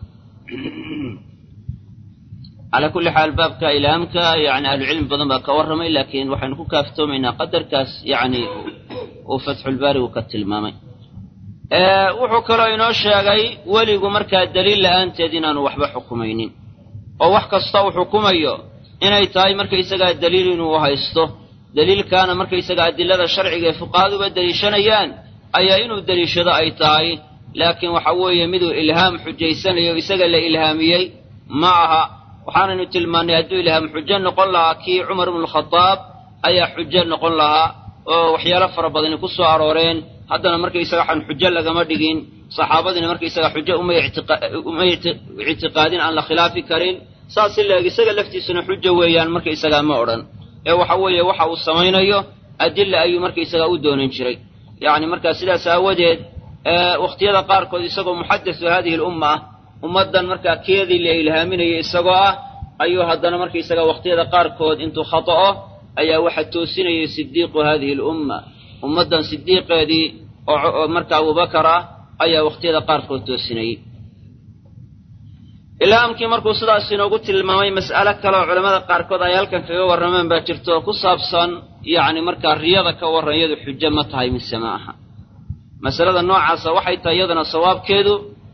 calaa kulli xaal baabka ilaamka yacni ahlucilmi badan baa ka warramay laakiin waxaynu ku kaaftoomaynaa qadarkaas yacni uu fatxulbaari uu ka tilmaamay wuxuu kaloo inoo sheegay weligu markaa daliil la'aanteed inaanu waxba xukumaynin oo wax kasta uu xukumayo inay tahay markaysagaa daliil inuu haysto daliilkaana markaysaga adilada sharciga ee fuqahaduba deliishanayaan ayaa inuu deliishado ay tahay laakiin waxa weeye miduu ilhaam xujaysanayo isaga la ilhaamiyey ma aha waxaanaynu tilmaannay hadduu ilhaam xujo noqon lahaa kii cumar ibnualkhadaab ayaa xujo noqon lahaa oo waxyaalo fara badani ku soo arooreen haddana markaysaga waxaan xujo lagama dhigin saxaabadiina markaysaga xujo uma ictiqaadin aan la khilaafi karin saas si laeg isaga laftiisuna xujo weeyaan markaysagaa ma odhan ee waxa weeye waxa uu samaynayo adilla ayuu markaysagaa u doonan jiray yacni markaa sidaas aawadeed wakhtiyada qaarkood isagoo muxadasu haadihi alumma ah ummaddan markaa keedii la ilhaaminayo isagoo ah ayuu haddana markaysaga wakhtiyada qaarkood intuu khata'o ayaa waxa toosinayay sidiiqu haadihi alumma ummaddan sidiiqeedii oo marka abubakar ah ayaa wakhtiyada qaarkood toosinayey ilhaamkii markuu sidaas inoogu tilmaamay mas'alo kale oo culammada qaarkood ay halkan kaga warrameen baa jirta oo ku saabsan yacni markaa riyada ka warran iyadu xujo ma tahay mise ma aha masalada noocaasa waxay tahay iyadana sawaabkeedu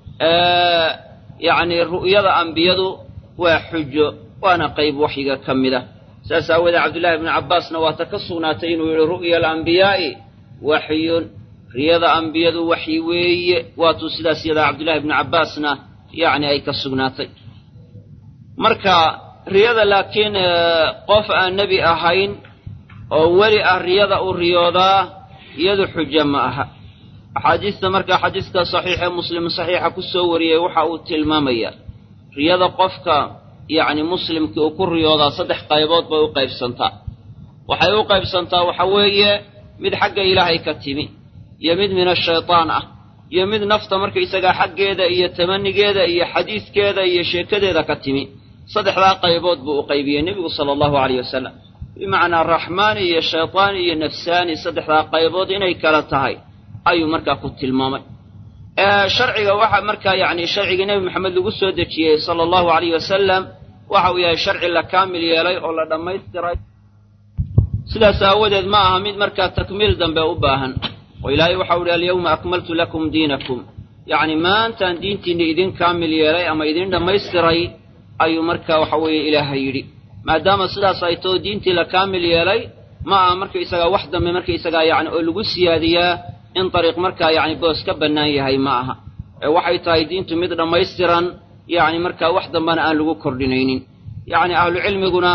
yacni ru'yada ambiyadu waa xujo waana qayb waxyiga ka mid ah saas aawoodee cabdullaahi ibnu cabbaasna waata ka sugnaatay inuu yidhi ru'ya alambiyaa'i waxyun riyada ambiyadu waxyi weeye waatuu sidaas yadaa cabdullaahi ibnu cabbaasna yacni ay ka sugnaatay marka riyada laakiin qof aan nebi ahayn oo weli ah riyada uu riyoodaa iyadu xujo ma aha axaadiista markaa xadiiska saxiixee muslim saxiixa ku soo wariyey waxa uu tilmaamayaa riyada qofka yacni muslimkii uu ku riyoodaa saddex qaybood bay u qaybsantaa waxay u qaybsantaa waxa weeye mid xagga ilaahay ka timi iyo mid min ashaytaan ah iyo mid nafta markaysagaa xaggeeda iyo tamanigeeda iyo xadiiskeeda iyo sheekadeeda ka timi saddexdaa qaybood buu u qaybiyey nebigu sala allahu calayh wasalam bimacnaa raxmaani iyo shaytaani iyo nafsaani saddexdaa qaybood inay kala tahay ayuu markaa ku tilmaamay sharciga waxa markaa yacni sharcigii nebi maxamed lagu soo dejiyey sala allahu calayh wasalam waxa uu yahay sharci la kaamil yeelay oo la dhammaystiray sidaas aawadeed ma aha mid markaa takmiil dambe u baahan oo ilaahay waxau idhi alyawma akmaltu lakum diinakum yacni maantaan diintiinna idin kaamil yeelay ama idin dhammaystiray ayuu markaa waxa weeye ilaahay yidhi maadaama sidaas ay too diintii la kaamil yeelay ma aha markaysagaa wax dambe markaysagaa yacni oo lagu siyaadiyaa in dariiq markaa yacni boos ka bannaan yahay ma aha waxay tahay diintu mid dhammaystiran yacni markaa wax dambana aan lagu kordhinaynin yacni ahlu cilmiguna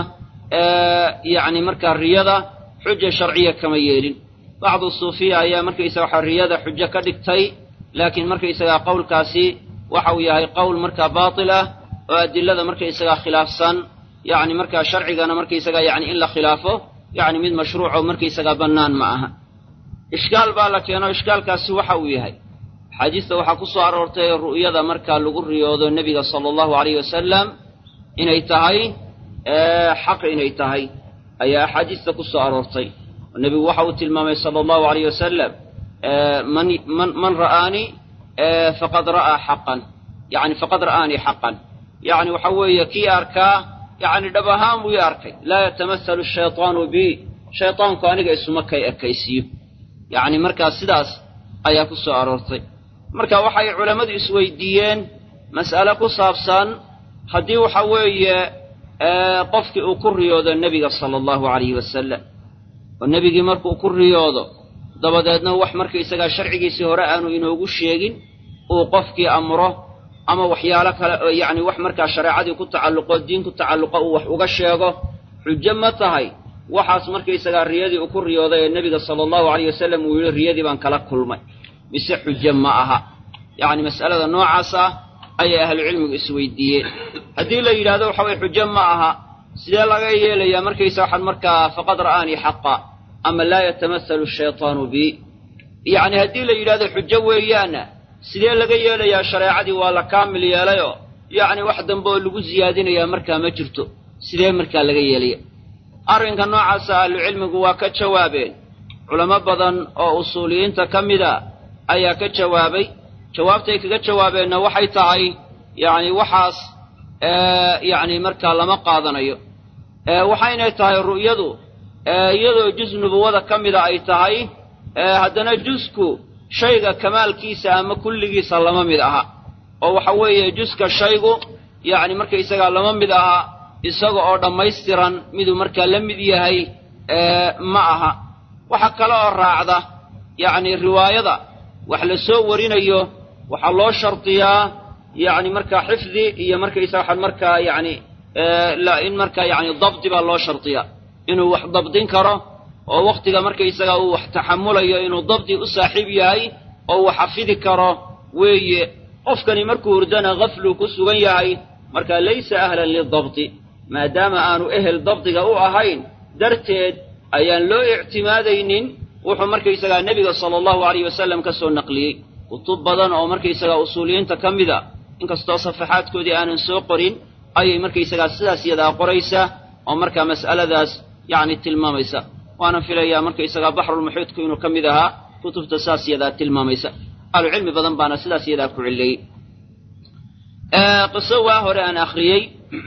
yacni markaa riyada xuja sharciya kama yeelin bacdu suufiya ayaa markaysaga waxa riyada xujo ka dhigtay laakiin markaysagaa qowlkaasi waxa uu yahay qowl markaa baatil ah oo adilada markaysagaa khilaafsan yacni markaa sharcigana markaysagaa yacni in la khilaafo yacni mid mashruuco markaysagaa bannaan ma aha ishkaal baa la keeno ishkaalkaasi waxa uu yahay xadiista waxaa ku soo aroortay ru'yada markaa lagu riyoodo nebiga sala allahu alayhi wasalam inay tahay xaq inay tahay ayaa axaadiista ku soo aroortay nebigu waxa uu tilmaamay sala allahu alayh wasalam man man man ra'aanii faqad ra'aa xaqan yani faqad ra'aanii xaqan yani waxa weeye kii arkaa yani dhab ahaan buu i arkay laa yatamasalu shaytaanu bi shaytaanku aniga isuma kay ekaysiiyo yani markaa sidaas ayaa ku soo aroortay marka waxay culammadu isweydiiyeen mas'ale ku saabsan haddii waxa weeye qofkii uu ku riyoodo nebiga sala allahu alayhi wasalam oo nebigii markuu ku riyoodo dabadeedna wax markaysagaa sharcigiisii hore aanu inoogu sheegin uu qofkii amro ama waxyaalo kale oo yacni wax markaa shareecadii ku tacalluqo diin ku tacalluqo uu wax uga sheego xujo ma tahay waxaas markaysagaa riyadii uu ku riyooday ee nebiga sala allahu alayh wasalam uu yidhi riyadii baan kala kulmay mise xujo ma aha yacni mas'alada noocaas ah ayay ahlucilmigu isweydiiyeen haddii la yidhahdo waxa weye xujo ma aha sidee laga yeelayaa markaysa waxaan markaa faqad ra'aanii xaqa ama laa yatamasalu shaytaanu bi yacni haddii la yidhahdo xujo weeyaana sidee laga yeelayaa shareecadii waa la kaamil yeelayoo yacni wax dambe oo lagu siyaadinayaa markaa ma jirto sidee markaa laga yeelaya arrinka noocaasa ahlucilmigu waa ka jawaabeen culamo badan oo usuuliyiinta ka mida ayaa ka jawaabay jawaabtay kaga jawaabeenna waxay tahay yacni waxaas yacni markaa lama qaadanayo waxaynay tahay ru'yadu iyadoo juz nubuwada ka mida ay tahay haddana jusku shayga kamaalkiisa ama kulligiisa lama mid aha oo waxa weeye juska shaygu yacni markaysagaa lama mid aha isaga oo dhammaystiran miduu markaa la mid yahay ma aha waxa kale oo raacda yacni riwaayada wax la soo warinayo waxaa loo shardiyaa yacni markaa xifdi iyo markaysaga waxaan markaa yacni in markaa yacni dabdi baa loo shardiyaa inuu wax dabdin karo oo wakhtiga markaysaga uu wax taxamulayo inuu dabdi u saaxiib yahay oo uu xafidi karo weeye qofkani markuu hurdana gafluu ku sugan yahay markaa laysa ahlan lidabdi maadaama aanu ehel dabdiga u ahayn darteed ayaan loo ictimaadaynin wuxuu markaysagaa nebiga sala allahu alayh wasalam ka soo naqliyey kutub badan oo markaysagaa usuuliyiinta ka mida inkastoo safaxaadkoodii aanan soo qorin ayay markaysagaa sidaas yadaa qoraysa oo markaa mas'aladaas yacni tilmaamaysa waanan filayaa markaysagaa baxrulmuxiidku inuu ka mid ahaa kutubta saas yadaa tilmaamaysa ahlucilmi badan baana sidaas yadaa ku cilleeyey qiso waa hore aan akhriyey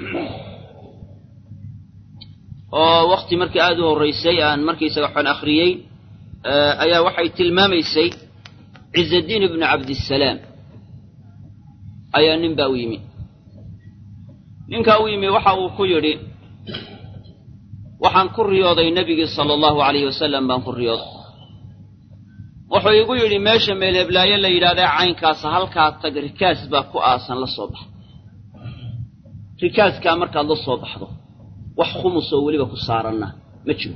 oo wakti markii aada u horraysay aan markaysaga waxaan akhriyey ayaa waxay tilmaamaysay ciizaddiin ibnu cabdissalaam ayaa nin baa u yimi ninkaa u yimi waxa uu ku yidhi waxaan ku riyooday nebigii sala allahu alayhi wasalam baan ku riyooday wuxuu igu yidhi meesha meelheblaayo la yidhahdaa caynkaasa halkaa tag rikaas baa ku aasan la soo baxa rikaaskaa markaad la soo baxdo wax khumus oo weliba ku saaranna ma jiro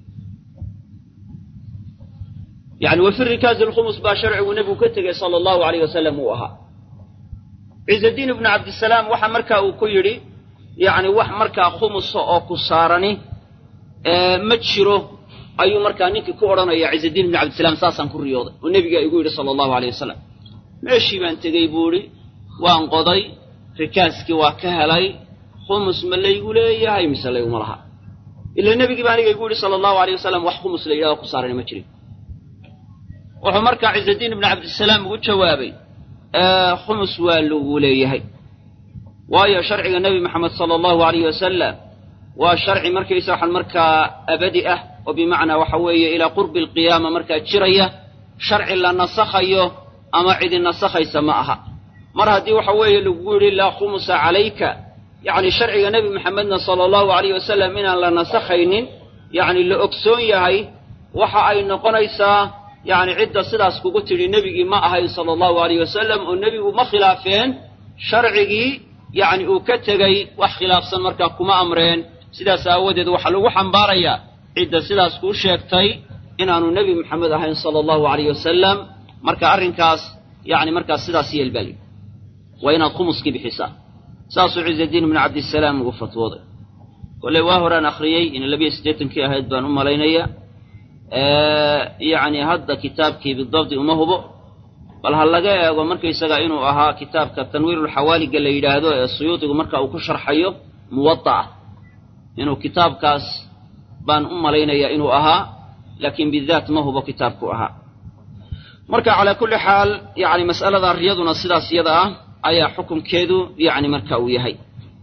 yacni wa fi rikaasi alkhumus baa sharcigu nebigu ka tegey sala allahu alayh wasalam uu ahaa ciizaddiin ibnu cabdissalaam waxa markaa uu ku yidhi yacni wax markaa khumusa oo ku saarani ma jiro ayuu markaa ninkii ku odhanaya ciizaddiin ibnu cabdissalaam saasaan ku riyooday oo nebigaa igu yidhi sala allahu alayh wasalam meeshii baan tegey buu idhi waan qoday rikaaskii waa ka helay khumus ma laygu leeyahay mise layguma laha ila nebigii baa aniga igu yidhi sala allahu alayh wasalam wax khumus la yidhahdo ku saarani ma jirin wuxuu markaa ciizaddiin ibnu cabdissalaam ugu jawaabay khumus waa lagu leeyahay waayo sharciga nebi maxamed sala allahu alayhi wasalam waa sharci markaysa waxaan markaa abadi ah oo bimacnaa waxa weeye ilaa qurbi alqiyaama markaa jiraya sharci la nasakhayo ama cidi nasakhaysa ma aha mar haddii waxa weeye lagu yidhi laa khumusa calayka yacni sharciga nebi maxamedna sala allahu alayh wasalam inaan la nasakhaynin yacni la ogsoon yahay waxa ay noqonaysaa يعني عدة سلاس كوكتري نبي ما أهي صلى الله عليه وسلم والنبي ما خلافين شرعي يعني وكتغي وخلاف سمركا كما أمرين سلاس أودد وحلو وحنباريا عدة سلاس كو شيكتي إن أنو النبي محمد أهي صلى الله عليه وسلم مركا أرنكاس يعني مركا سلاسي البالي وإن الخمسك بحساب ساسو عز الدين من عبد السلام وقفت وضع قال واهران أخريي إن اللي سديتن كي أهيد بان أم لينيا آه يعني هذا كتابك بالضبط ومهبو بل هلقا ومركا يساقا إنو أها كتابك تنوير الحوالي قال لي هذا السيوطي ومركا وكشر حيو موضع إنو كتابكاس بان أم لينيا إنو أها لكن بالذات مهبو كتابك أها مركا على كل حال يعني مسألة الرياضنا السلا سيادة أي حكم كيدو يعني مركا ويهي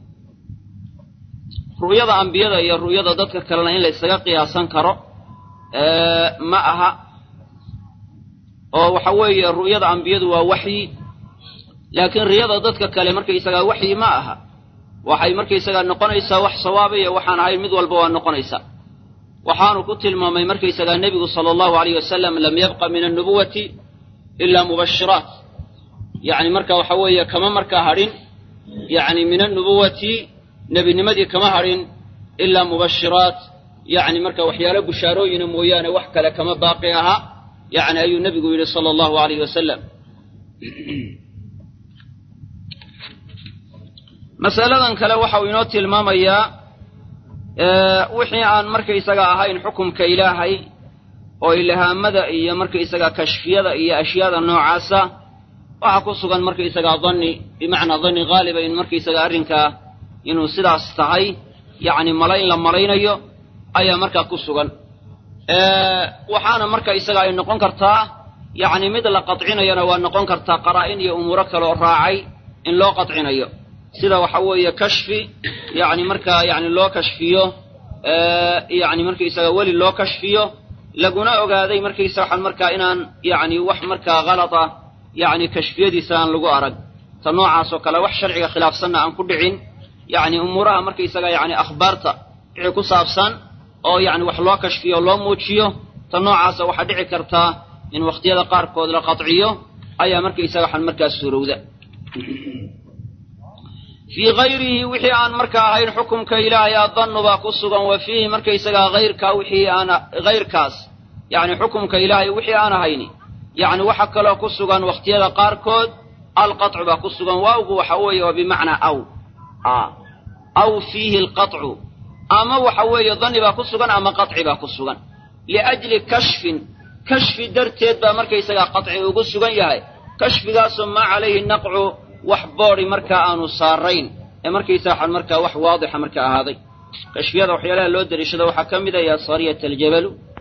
رؤية أنبياء هي رؤية ضدك كلنا إن ليس قياسا كرو أه معها أو حوي رؤية أنبياء ووحي لكن رياضة ضدك كلمة مركا يسقى وحي معها وحي مركا يسقى نقنيسا وح صوابي وحان هاي المدول بوان نقنيسا وحان كتل ما مركا يسقى النبي صلى الله عليه وسلم لم يبقى من النبوة إلا مبشرات يعني مركا وحوي كما مركا هارين يعني من النبوة نبي نمدي كما هارين إلا مبشرات يعني مركا وحياله بشاروين مويانا وحكا كما باقيها يعني أي النبي قول صلى الله عليه وسلم مسألة كلا وحوينوتي المامية أه وحي عن مركا يسقى هاين حكم كإلهي oo ilaahamada iyo marka isaga kashfiyada iyo ashyaada noocaasa waxa ku sugan marka isaga dhanni bimaana dhanni galiba in marka isaga arinka inuu sidaas tahay yaani malayn la malaynayo ayaa marka ku sugan ee waxaana marka isaga ay noqon kartaa yaani mid la qadcinayna waa noqon kartaa qaraa'in iyo umuro kale oo raacay in loo qadcinayo sida waxa weeye kashfi yaani marka yaani loo kashfiyo ee yaani marka isaga wali loo kashfiyo لقنا أجادي مركي ساحن مركا إنان يعني وح مركا غلطة يعني كشفية سان لقو أرج تنوع عصوكلا وح شرعي خلاف سنة عن كل عين يعني أمورها مركي سجى يعني أخبارته عكو صابسان أو يعني وحلا كشفية ولا موتشيو تنوع عصو وحد عكرتها إن وقت هذا قار كود لقطعيه أي مركي ساحن مركا السرودة في غيره وحي عن مركا غير حكم كإلهي الظن باقصدا وفيه مركا يسقى غير كوحي أنا غير كاس يعني حكم كإلهي وحي أنا هيني يعني وحك له قصدا واختيار قاركود القطع باقصدا واو وحوي وبمعنى أو آه أو فيه القطع أما وحوي الظن باقصدا أما قطع باقصدا لأجل كشف كشف درتيد بمركا يسقى قطع وقصدا يهي كشف قاس ما عليه النقع وحباري مركا آنو صارين مركا يساحا مركا وح واضح مركا هذا كشفية وحيالها اللودر يشد وحكم إذا يا صارية الجبل